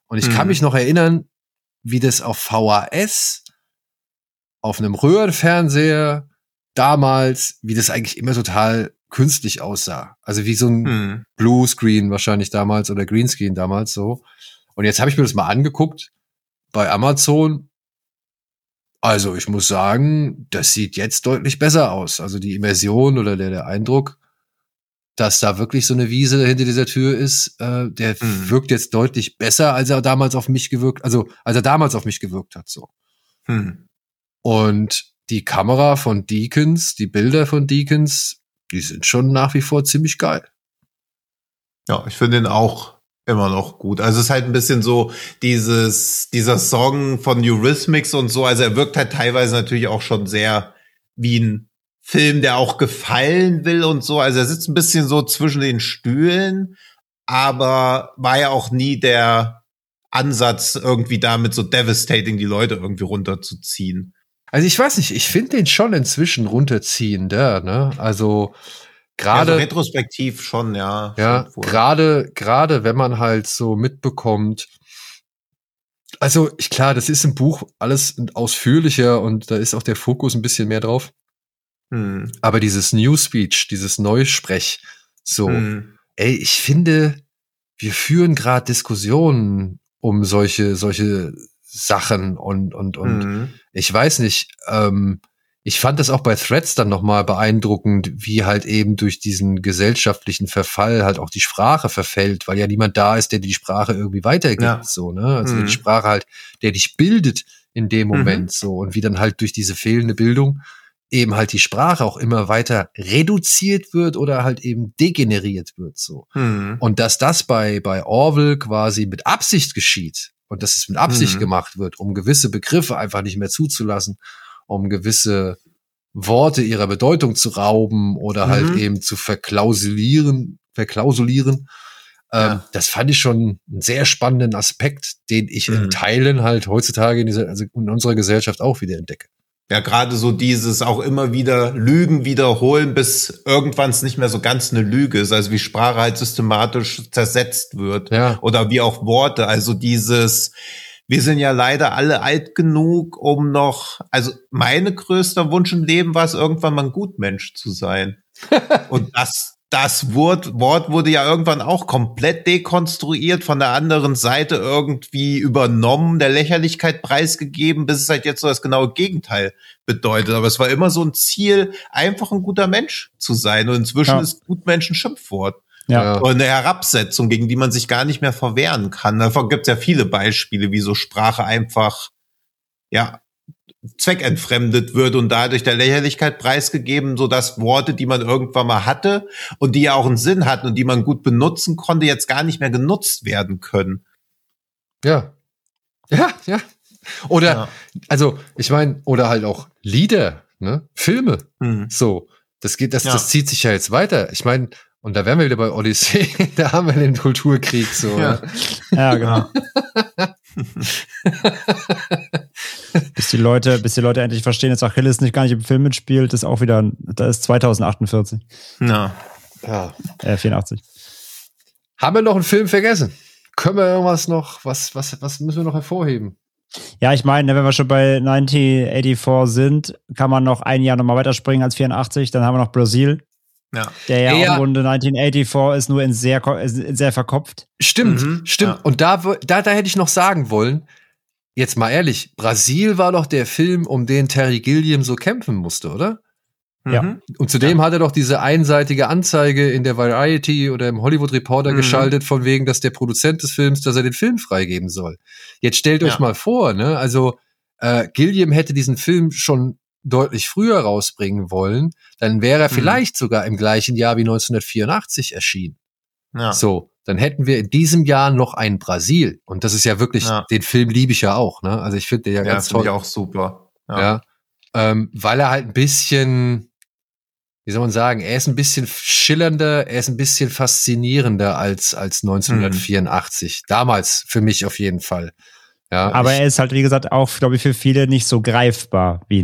Und ich kann mich noch erinnern, wie das auf VHS, auf einem Röhrenfernseher damals, wie das eigentlich immer total künstlich aussah. Also wie so ein Bluescreen wahrscheinlich damals oder Greenscreen damals so. Und jetzt habe ich mir das mal angeguckt bei Amazon. Also ich muss sagen, das sieht jetzt deutlich besser aus. Also die Immersion oder der Eindruck, dass da wirklich so eine Wiese hinter dieser Tür ist, der wirkt jetzt deutlich besser, als er damals auf mich gewirkt hat, so. Und die Kamera von Deakins, die Bilder von Deakins, die sind schon nach wie vor ziemlich geil. Ja, ich finde ihn auch immer noch gut. Also es ist halt ein bisschen so dieser Song von Eurythmics und so, also er wirkt halt teilweise natürlich auch schon sehr wie ein Film, der auch gefallen will und so. Also er sitzt ein bisschen so zwischen den Stühlen, aber war ja auch nie der Ansatz, irgendwie damit so devastating die Leute irgendwie runterzuziehen. Also ich weiß nicht, ich finde den schon inzwischen runterziehender, ne? Also gerade ja, so retrospektiv schon, ja. Ja, gerade wenn man halt so mitbekommt. Also klar, das ist im Buch alles ausführlicher und da ist auch der Fokus ein bisschen mehr drauf. Aber dieses New Speech, dieses Neusprech, so, ey, ich finde, wir führen gerade Diskussionen um solche Sachen und ich weiß nicht, ich fand das auch bei Threads dann nochmal beeindruckend, wie halt eben durch diesen gesellschaftlichen Verfall halt auch die Sprache verfällt, weil ja niemand da ist, der die Sprache irgendwie weitergibt, so, ne, also die Sprache halt, der dich bildet in dem Moment, so, und wie dann halt durch diese fehlende Bildung eben halt die Sprache auch immer weiter reduziert wird oder halt eben degeneriert wird, so. Und dass das bei Orwell quasi mit Absicht geschieht und dass es mit Absicht gemacht wird, um gewisse Begriffe einfach nicht mehr zuzulassen, um gewisse Worte ihrer Bedeutung zu rauben oder halt eben zu verklausulieren. Das fand ich schon einen sehr spannenden Aspekt, den ich in Teilen halt heutzutage in unserer Gesellschaft auch wieder entdecke. Ja, gerade so dieses auch immer wieder Lügen wiederholen, bis irgendwann es nicht mehr so ganz eine Lüge ist, also wie Sprache halt systematisch zersetzt wird. Ja. Oder wie auch Worte, also dieses, wir sind ja leider alle alt genug, um noch, also mein größter Wunsch im Leben war es, irgendwann mal ein Gutmensch zu sein. Und das Wort wurde ja irgendwann auch komplett dekonstruiert, von der anderen Seite irgendwie übernommen, der Lächerlichkeit preisgegeben, bis es halt jetzt so das genaue Gegenteil bedeutet. Aber es war immer so ein Ziel, einfach ein guter Mensch zu sein. Und inzwischen ist Gutmensch ein Schimpfwort. Ja. Und eine Herabsetzung, gegen die man sich gar nicht mehr verwehren kann. Davon gibt es ja viele Beispiele, wie so Sprache einfach, ja, zweckentfremdet wird und dadurch der Lächerlichkeit preisgegeben, so dass Worte, die man irgendwann mal hatte und die ja auch einen Sinn hatten und die man gut benutzen konnte, jetzt gar nicht mehr genutzt werden können. Ja. Oder, also, ich meine, oder halt auch Lieder, ne? Filme. So. Das zieht sich ja jetzt weiter. Ich meine, und da wären wir wieder bei Odyssee, da haben wir den Kulturkrieg, so. Ja, genau. Bis die Leute endlich verstehen, dass Achilles nicht gar nicht im Film mitspielt, ist auch wieder, da ist 2048. Ja. 84. Haben wir noch einen Film vergessen? Können wir irgendwas noch, was müssen wir noch hervorheben? Ja, ich meine, wenn wir schon bei 1984 sind, kann man noch ein Jahr nochmal weiterspringen als 84, dann haben wir noch Brasil. Ja. Der ja auch im Grunde 1984 ist nur in sehr verkopft. Stimmt. Ja. Und da hätte ich noch sagen wollen, jetzt mal ehrlich, Brasil war doch der Film, um den Terry Gilliam so kämpfen musste, oder? Ja. Und zudem hat er doch diese einseitige Anzeige in der Variety oder im Hollywood Reporter geschaltet, von wegen, dass der Produzent des Films, dass er den Film freigeben soll. Jetzt stellt euch mal vor, ne? Also Gilliam hätte diesen Film schon deutlich früher rausbringen wollen, dann wäre er vielleicht sogar im gleichen Jahr wie 1984 erschienen. Ja. So, dann hätten wir in diesem Jahr noch ein Brasil. Und das ist ja wirklich, den Film liebe ich ja auch, ne? Also ich finde den ja ganz toll. Ja, finde ich auch super. Ja. Weil er halt ein bisschen, wie soll man sagen, er ist ein bisschen schillernder, er ist ein bisschen faszinierender als 1984. Damals für mich auf jeden Fall. Ja, aber er ist halt, wie gesagt, auch, glaube ich, für viele nicht so greifbar wie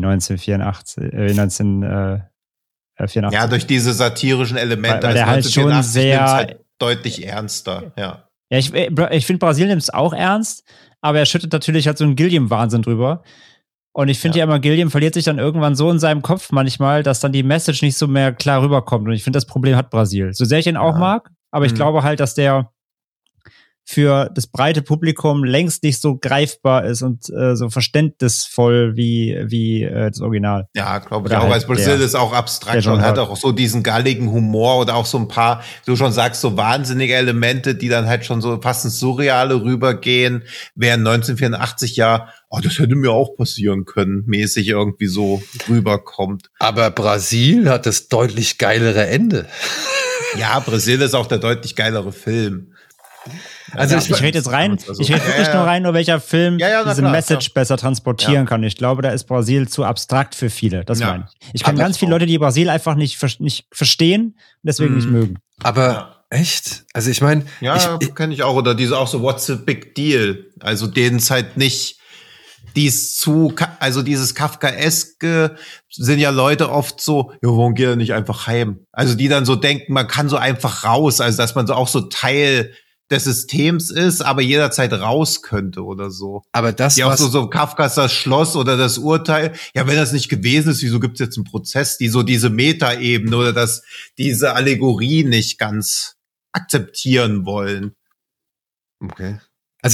1984. Ja, durch diese satirischen Elemente. Weil der halt schon sehr halt deutlich ernster, ja. Ja, ich finde, Brasilien nimmt es auch ernst, aber er schüttet natürlich halt so einen Gilliam-Wahnsinn drüber. Und ich finde ja immer, Gilliam verliert sich dann irgendwann so in seinem Kopf manchmal, dass dann die Message nicht so mehr klar rüberkommt. Und ich finde, das Problem hat Brasil. So sehr ich ihn auch mag, aber ich glaube halt, dass der für das breite Publikum längst nicht so greifbar ist und so verständnisvoll wie das Original. Ja, glaube ich auch. Weil Brasil ist auch abstrakt und hat auch so diesen galligen Humor oder auch so ein paar, du schon sagst, so wahnsinnige Elemente, die dann halt schon so fast ins Surreale rübergehen, während 1984 das hätte mir auch passieren können, mäßig irgendwie so rüberkommt. Aber Brasil hat das deutlich geilere Ende. Ja, Brasil ist auch der deutlich geilere Film. Also ich rede jetzt rein, ich rede wirklich nur rein, welcher Film diese Message besser transportieren kann. Ich glaube, da ist Brasil zu abstrakt für viele. Das meine ich. Ich kenne ganz viele Leute, die Brasil einfach nicht verstehen und deswegen nicht mögen. Aber echt? Also ich meine... Ja, kenne ich auch. Oder diese auch so What's the Big Deal? Also denen es halt nicht... dieses Kafkaeske sind ja Leute oft so, ja, warum geht er nicht einfach heim? Also die dann so denken, man kann so einfach raus. Also dass man so auch so Teil des Systems ist, aber jederzeit raus könnte oder so. Aber das ja auch so Kafkas das Schloss oder das Urteil. Ja, wenn das nicht gewesen ist, wieso gibt's jetzt einen Prozess, die so diese Metaebene oder dass diese Allegorie nicht ganz akzeptieren wollen. Okay. Also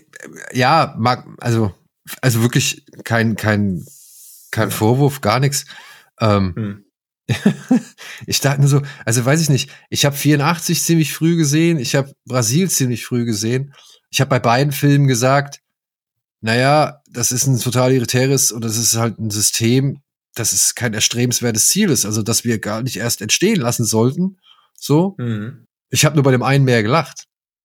also wirklich kein Vorwurf, gar nichts. Ich dachte nur so, also weiß ich nicht, ich habe 84 ziemlich früh gesehen, ich habe Brasil ziemlich früh gesehen. Ich habe bei beiden Filmen gesagt, naja, das ist ein total elitäres und das ist halt ein System, das ist kein erstrebenswertes Ziel ist, also dass wir gar nicht erst entstehen lassen sollten. So. Ich habe nur bei dem einen mehr gelacht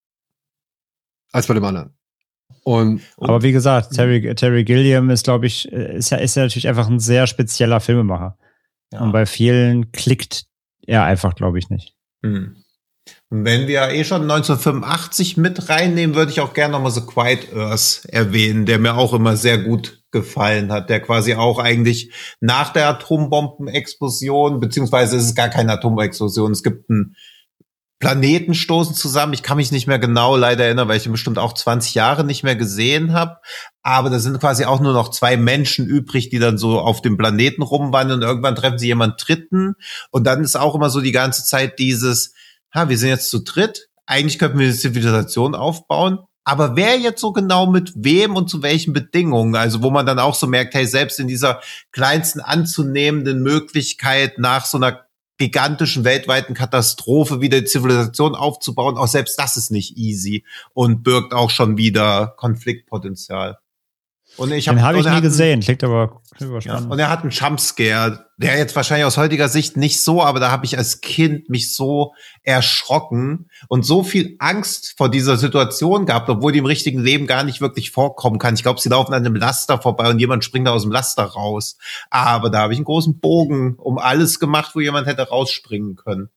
als bei dem anderen. Aber wie gesagt, Terry Gilliam ist, glaube ich, ist ja natürlich einfach ein sehr spezieller Filmemacher. Ja. Und bei vielen klickt er einfach, glaube ich, nicht. Und wenn wir schon 1985 mit reinnehmen, würde ich auch gerne nochmal The Quiet Earth erwähnen, der mir auch immer sehr gut gefallen hat, der quasi auch eigentlich nach der Atombombenexplosion, beziehungsweise es ist gar keine Atombombenexplosion, es gibt einen Planeten stoßen zusammen. Ich kann mich nicht mehr genau leider erinnern, weil ich ihn bestimmt auch 20 Jahre nicht mehr gesehen habe. Aber da sind quasi auch nur noch 2 Menschen übrig, die dann so auf dem Planeten rumwandern. Und irgendwann treffen sie jemanden Dritten. Und dann ist auch immer so die ganze Zeit dieses, wir sind jetzt zu dritt. Eigentlich könnten wir eine Zivilisation aufbauen. Aber wer jetzt so genau mit wem und zu welchen Bedingungen? Also wo man dann auch so merkt, hey, selbst in dieser kleinsten anzunehmenden Möglichkeit nach so einer gigantischen weltweiten Katastrophe wieder die Zivilisation aufzubauen, auch selbst das ist nicht easy und birgt auch schon wieder Konfliktpotenzial. Und den habe ich nie gesehen, klingt aber spannend. Ja, und er hat einen Jumpscare, der jetzt wahrscheinlich aus heutiger Sicht nicht so, aber da habe ich als Kind mich so erschrocken und so viel Angst vor dieser Situation gehabt, obwohl die im richtigen Leben gar nicht wirklich vorkommen kann. Ich glaube, sie laufen an einem Laster vorbei und jemand springt da aus dem Laster raus. Aber da habe ich einen großen Bogen um alles gemacht, wo jemand hätte rausspringen können.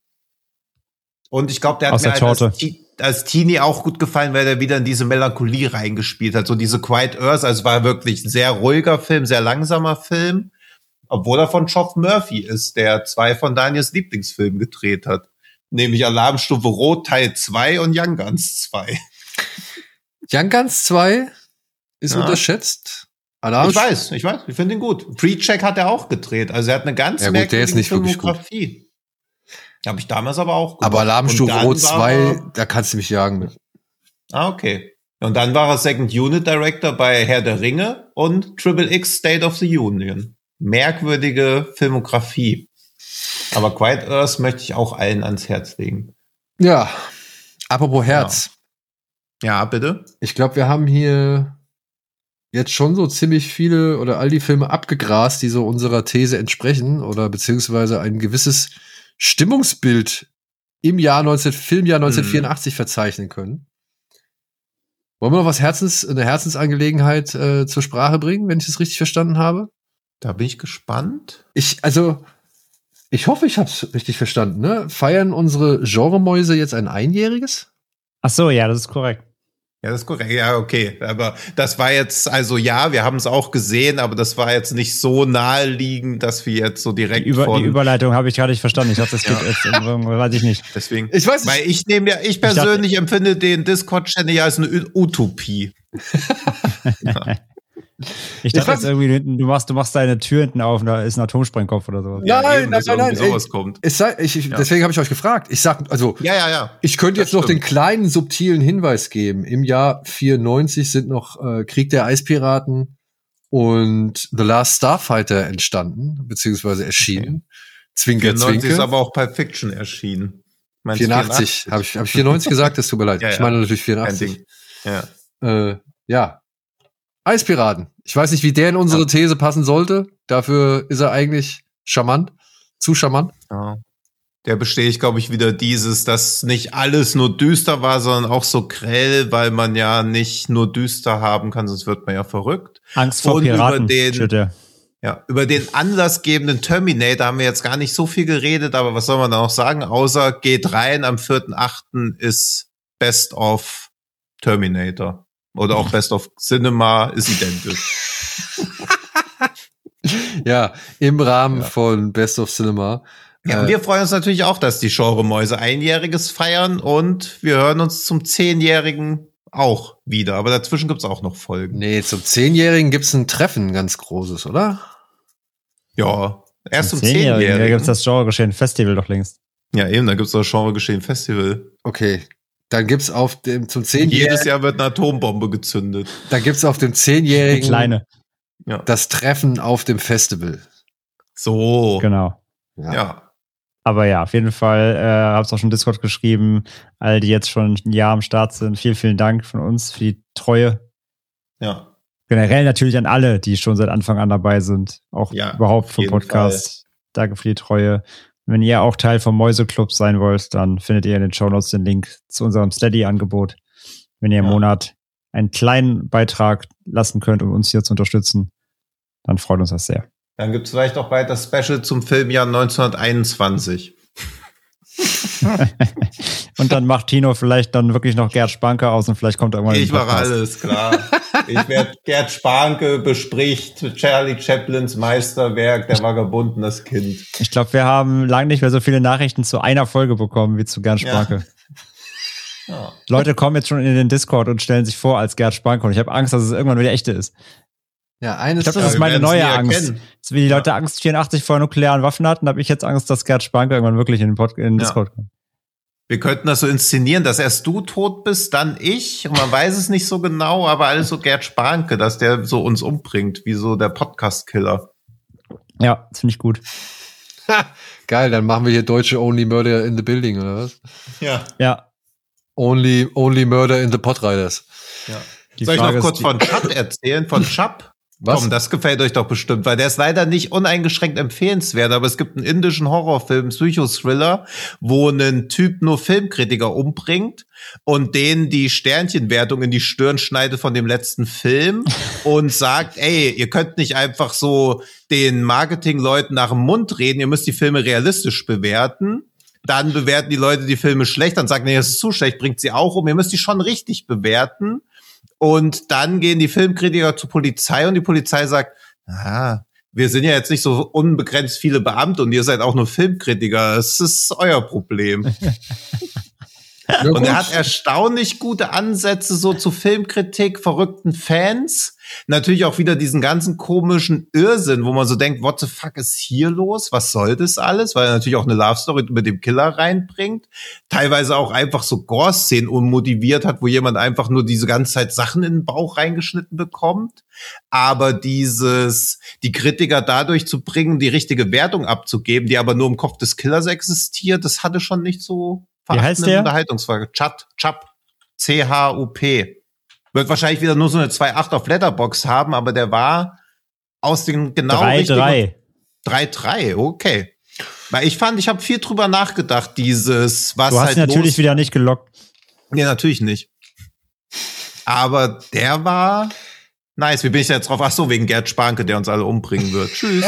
Und ich glaube, der hat mir als Teenie auch gut gefallen, weil er wieder in diese Melancholie reingespielt hat. So diese Quiet Earth, also war wirklich ein sehr ruhiger Film, sehr langsamer Film. Obwohl er von Geoff Murphy ist, der 2 von Daniels Lieblingsfilmen gedreht hat. Nämlich Alarmstufe Rot Teil 2 und Young Guns 2. Young Guns 2 ist unterschätzt. Ich weiß, ich finde ihn gut. Pre-Check hat er auch gedreht. Also er hat eine ganz merkwürdige Filmografie. Habe ich damals aber auch gemacht. Aber Alarmstufe Rot 2, da kannst du mich jagen mit. Okay. Und dann war er Second Unit Director bei Herr der Ringe und Triple X State of the Union. Merkwürdige Filmografie. Aber Quiet Earth möchte ich auch allen ans Herz legen. Ja, apropos Herz. Ja, bitte. Ich glaube, wir haben hier jetzt schon so ziemlich viele oder all die Filme abgegrast, die so unserer These entsprechen oder beziehungsweise ein gewisses Stimmungsbild im Filmjahr 1984 verzeichnen können. Wollen wir noch eine Herzensangelegenheit zur Sprache bringen, wenn ich das richtig verstanden habe? Da bin ich gespannt. Ich hoffe, ich habe es richtig verstanden. Ne? Feiern unsere Genremäuse jetzt ein Einjähriges? Ach so, ja, das ist korrekt. Ja, das ist korrekt. Ja, okay. Aber das war jetzt, also ja, wir haben es auch gesehen, aber das war jetzt nicht so naheliegend, dass wir jetzt so direkt die Überleitung habe ich gerade nicht verstanden. Ich habe das geht jetzt, weiß ich nicht. Deswegen. Ich weiß nicht. Weil ich persönlich empfinde den Discord-Channel ja als eine Utopie. Ja. Ich dachte jetzt irgendwie, du machst deine Tür hinten auf und da ist ein Atomsprengkopf oder sowas. Nein. Sowas kommt. Deswegen habe ich euch gefragt. Ich sag, also, ich könnte jetzt noch den kleinen subtilen Hinweis geben. Im Jahr 94 sind noch Krieg der Eispiraten und The Last Starfighter entstanden, beziehungsweise erschienen. Zwinker, 94 ist aber auch Pulp Fiction erschienen. 84. Habe ich 94 gesagt? Das tut mir leid. Ich meine natürlich 84. Ja. Eispiraten. Ich weiß nicht, wie der in unsere These passen sollte. Dafür ist er eigentlich charmant. Zu charmant. Ja. Der bestätigt, glaube ich, wieder dass nicht alles nur düster war, sondern auch so grell, weil man ja nicht nur düster haben kann, sonst wird man ja verrückt. Angst vor Piraten. Über den anlassgebenden Terminator haben wir jetzt gar nicht so viel geredet, aber was soll man da noch sagen? Außer geht rein, am 4.8. ist Best of Terminator. Oder auch Best of Cinema ist identisch. Ja, im Rahmen von Best of Cinema. Ja, und wir freuen uns natürlich auch, dass die Genremäuse Einjähriges feiern und wir hören uns zum 10-Jährigen auch wieder. Aber dazwischen gibt's auch noch Folgen. Nee, zum 10-Jährigen gibt's ein Treffen, ganz großes, oder? Ja, erst zum 10-Jährigen. Da gibt's das Genregeschehen Festival doch längst. Ja, eben, da gibt's das Genregeschehen Festival. Okay. Dann gibt's zum 10-Jährigen. Jedes Jahr wird eine Atombombe gezündet. Dann gibt's auf dem 10-Jährigen kleine. Das Treffen auf dem Festival. So. Genau. Ja. Aber ja, auf jeden Fall, hab's auch schon im Discord geschrieben, all die jetzt schon ein Jahr am Start sind. Vielen, vielen Dank von uns für die Treue. Ja. Generell natürlich an alle, die schon seit Anfang an dabei sind. Auch überhaupt vom Podcast. Fall. Danke für die Treue. Wenn ihr auch Teil vom Mäuseclub sein wollt, dann findet ihr in den Shownotes den Link zu unserem Steady-Angebot. Wenn ihr im Monat einen kleinen Beitrag lassen könnt, um uns hier zu unterstützen, dann freut uns das sehr. Dann gibt's vielleicht auch bald das Special zum Filmjahr 1921. Und dann macht Tino vielleicht dann wirklich noch Gerd Spanke aus und vielleicht kommt irgendwann. Ich mache alles, klar. Gerd Spanke bespricht Charlie Chaplins Meisterwerk, Der Vagabund und das Kind. Ich glaube, wir haben lange nicht mehr so viele Nachrichten zu einer Folge bekommen wie zu Gerd Spanke. Ja. Leute kommen jetzt schon in den Discord und stellen sich vor als Gerd Spanke und ich habe Angst, dass es irgendwann wieder echte ist. Ja, ich glaube, das ist meine neue Angst. So wie die Leute Angst 84 vor nuklearen Waffen hatten, habe ich jetzt Angst, dass Gerd Spanke irgendwann wirklich in den Discord kommt. Wir könnten das so inszenieren, dass erst du tot bist, dann ich. Und man weiß es nicht so genau, aber alles so Gerd Spanke, dass der so uns umbringt, wie so der Podcast-Killer. Ja, das finde ich gut. Geil, dann machen wir hier deutsche Only Murder in the Building, oder was? Ja. Only Murder in the Podriders. Ja. Soll ich noch kurz von Chap erzählen? Von Chap? Was? Komm, das gefällt euch doch bestimmt, weil der ist leider nicht uneingeschränkt empfehlenswert, aber es gibt einen indischen Horrorfilm, Psychothriller, wo ein Typ nur Filmkritiker umbringt und denen die Sternchenwertung in die Stirn schneidet von dem letzten Film und sagt, ey, ihr könnt nicht einfach so den Marketingleuten nach dem Mund reden, ihr müsst die Filme realistisch bewerten. Dann bewerten die Leute die Filme schlecht, dann sagen, nee, das ist zu schlecht, bringt sie auch um, ihr müsst die schon richtig bewerten. Und dann gehen die Filmkritiker zur Polizei und die Polizei sagt, wir sind ja jetzt nicht so unbegrenzt viele Beamte und ihr seid auch nur Filmkritiker. Das ist euer Problem. Und er hat erstaunlich gute Ansätze so zu Filmkritik, verrückten Fans. Natürlich auch wieder diesen ganzen komischen Irrsinn, wo man so denkt, what the fuck ist hier los? Was soll das alles? Weil er natürlich auch eine Love-Story mit dem Killer reinbringt. Teilweise auch einfach so Gore-Szenen unmotiviert hat, wo jemand einfach nur diese ganze Zeit Sachen in den Bauch reingeschnitten bekommt. Aber die Kritiker dadurch zu bringen, die richtige Wertung abzugeben, die aber nur im Kopf des Killers existiert, das hatte schon nicht so Wie heißt der? Unterhaltungsfrage. Chap. C-H-U-P. Wird wahrscheinlich wieder nur so eine 2.8 auf Letterboxd haben, aber der war aus den genau 3-3. 3-3, okay. Weil ich habe viel drüber nachgedacht, was du hast halt natürlich wieder nicht gelockt. Nee, natürlich nicht. Aber der war nice. Wie bin ich da jetzt drauf? Ach so, wegen Gerd Spanke, der uns alle umbringen wird. Tschüss.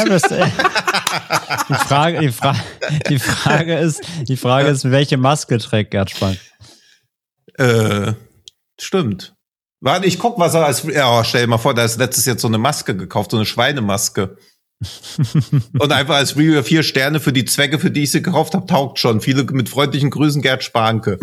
Die Frage ist, welche Maske trägt Gerd Spanke? Stimmt. Warte, ich guck, was er als, stell dir mal vor, da ist letztes jetzt so eine Maske gekauft, so eine Schweinemaske. Und einfach als Reviewer 4 Sterne für die Zwecke, für die ich sie gekauft habe, taugt schon. Viele mit freundlichen Grüßen, Gerd Spanke.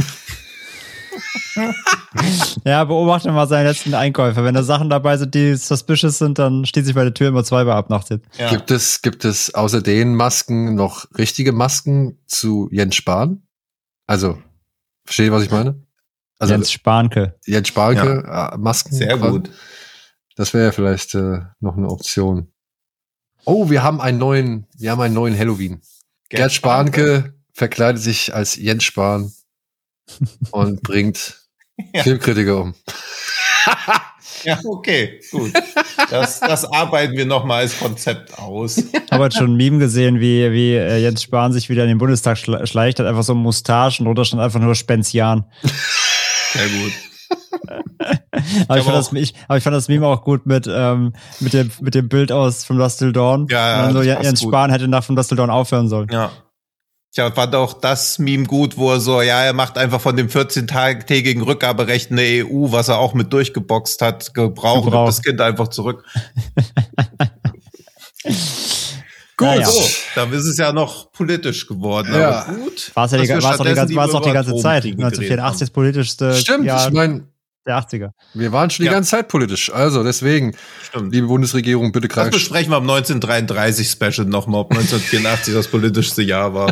Ja, beobachte mal seine letzten Einkäufe. Wenn da Sachen dabei sind, die suspicious sind, dann steht sich bei der Tür immer zweimal ab nach dem. Ja. Gibt es außer den Masken noch richtige Masken zu Jens Spahn? Also, versteht ihr, was ich meine? Also, Jens Spanke. Masken. Sehr quasi. gut. Das wäre ja vielleicht noch eine Option. Oh, wir haben einen neuen Halloween. Gerd Spanke verkleidet sich als Jens Spahn und bringt Filmkritiker um. Ja, okay, gut. Das arbeiten wir nochmal als Konzept aus. Ich habe heute schon ein Meme gesehen, wie Jens Spahn sich wieder in den Bundestag schleicht, hat einfach so Mustachen, drunter stand einfach nur Spenzian. Sehr gut. Aber ich fand das Meme auch gut mit dem Bild aus From Dusk Till Dawn. Ja, so Jens Spahn hätte nach From Dusk Till Dawn aufhören sollen. Ja. Ich fand auch das Meme gut, wo er so, er macht einfach von dem 14-tägigen Rückgaberecht eine EU, was er auch mit durchgeboxt hat, gebraucht und das Kind einfach zurück. Gut, so, dann ist es ja noch politisch geworden. Ja. Aber gut. War es auch die ganze Zeit. 1984 das politischste Jahr der 80er. Wir waren schon die ganze Zeit politisch. Also deswegen, liebe Bundesregierung, bitte Das besprechen wir am 1933 Special nochmal, ob 1984 das politischste Jahr war.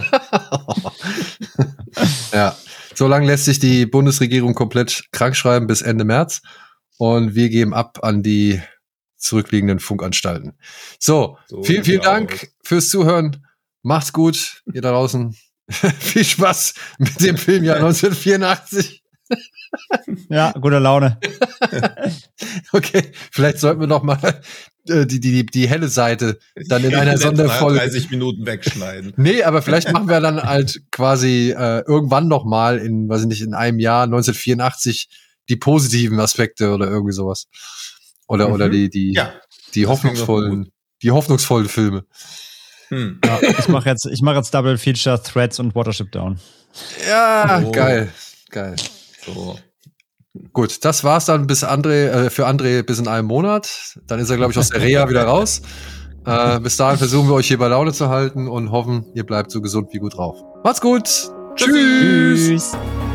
Ja, so lange lässt sich die Bundesregierung komplett krankschreiben bis Ende März. Und wir geben ab an die zurückliegenden Funkanstalten. So vielen Dank fürs Zuhören. Macht's gut, ihr da draußen. Viel Spaß mit dem Filmjahr 1984. Ja, gute Laune. Okay, vielleicht sollten wir noch mal die helle Seite dann in einer Sonderfolge 30 Minuten wegschneiden. Nee, aber vielleicht machen wir dann halt quasi irgendwann noch mal in einem Jahr 1984 die positiven Aspekte oder irgendwie sowas. Oder die hoffnungsvollen Filme. Ja, ich mache jetzt Double Feature Threads und Watership Down. Ja, geil. So. Gut, das war's dann für André bis in einem Monat. Dann ist er, glaube ich, aus der Reha wieder raus. Bis dahin versuchen wir euch hier bei Laune zu halten und hoffen, ihr bleibt so gesund wie gut drauf. Macht's gut. Tschüss.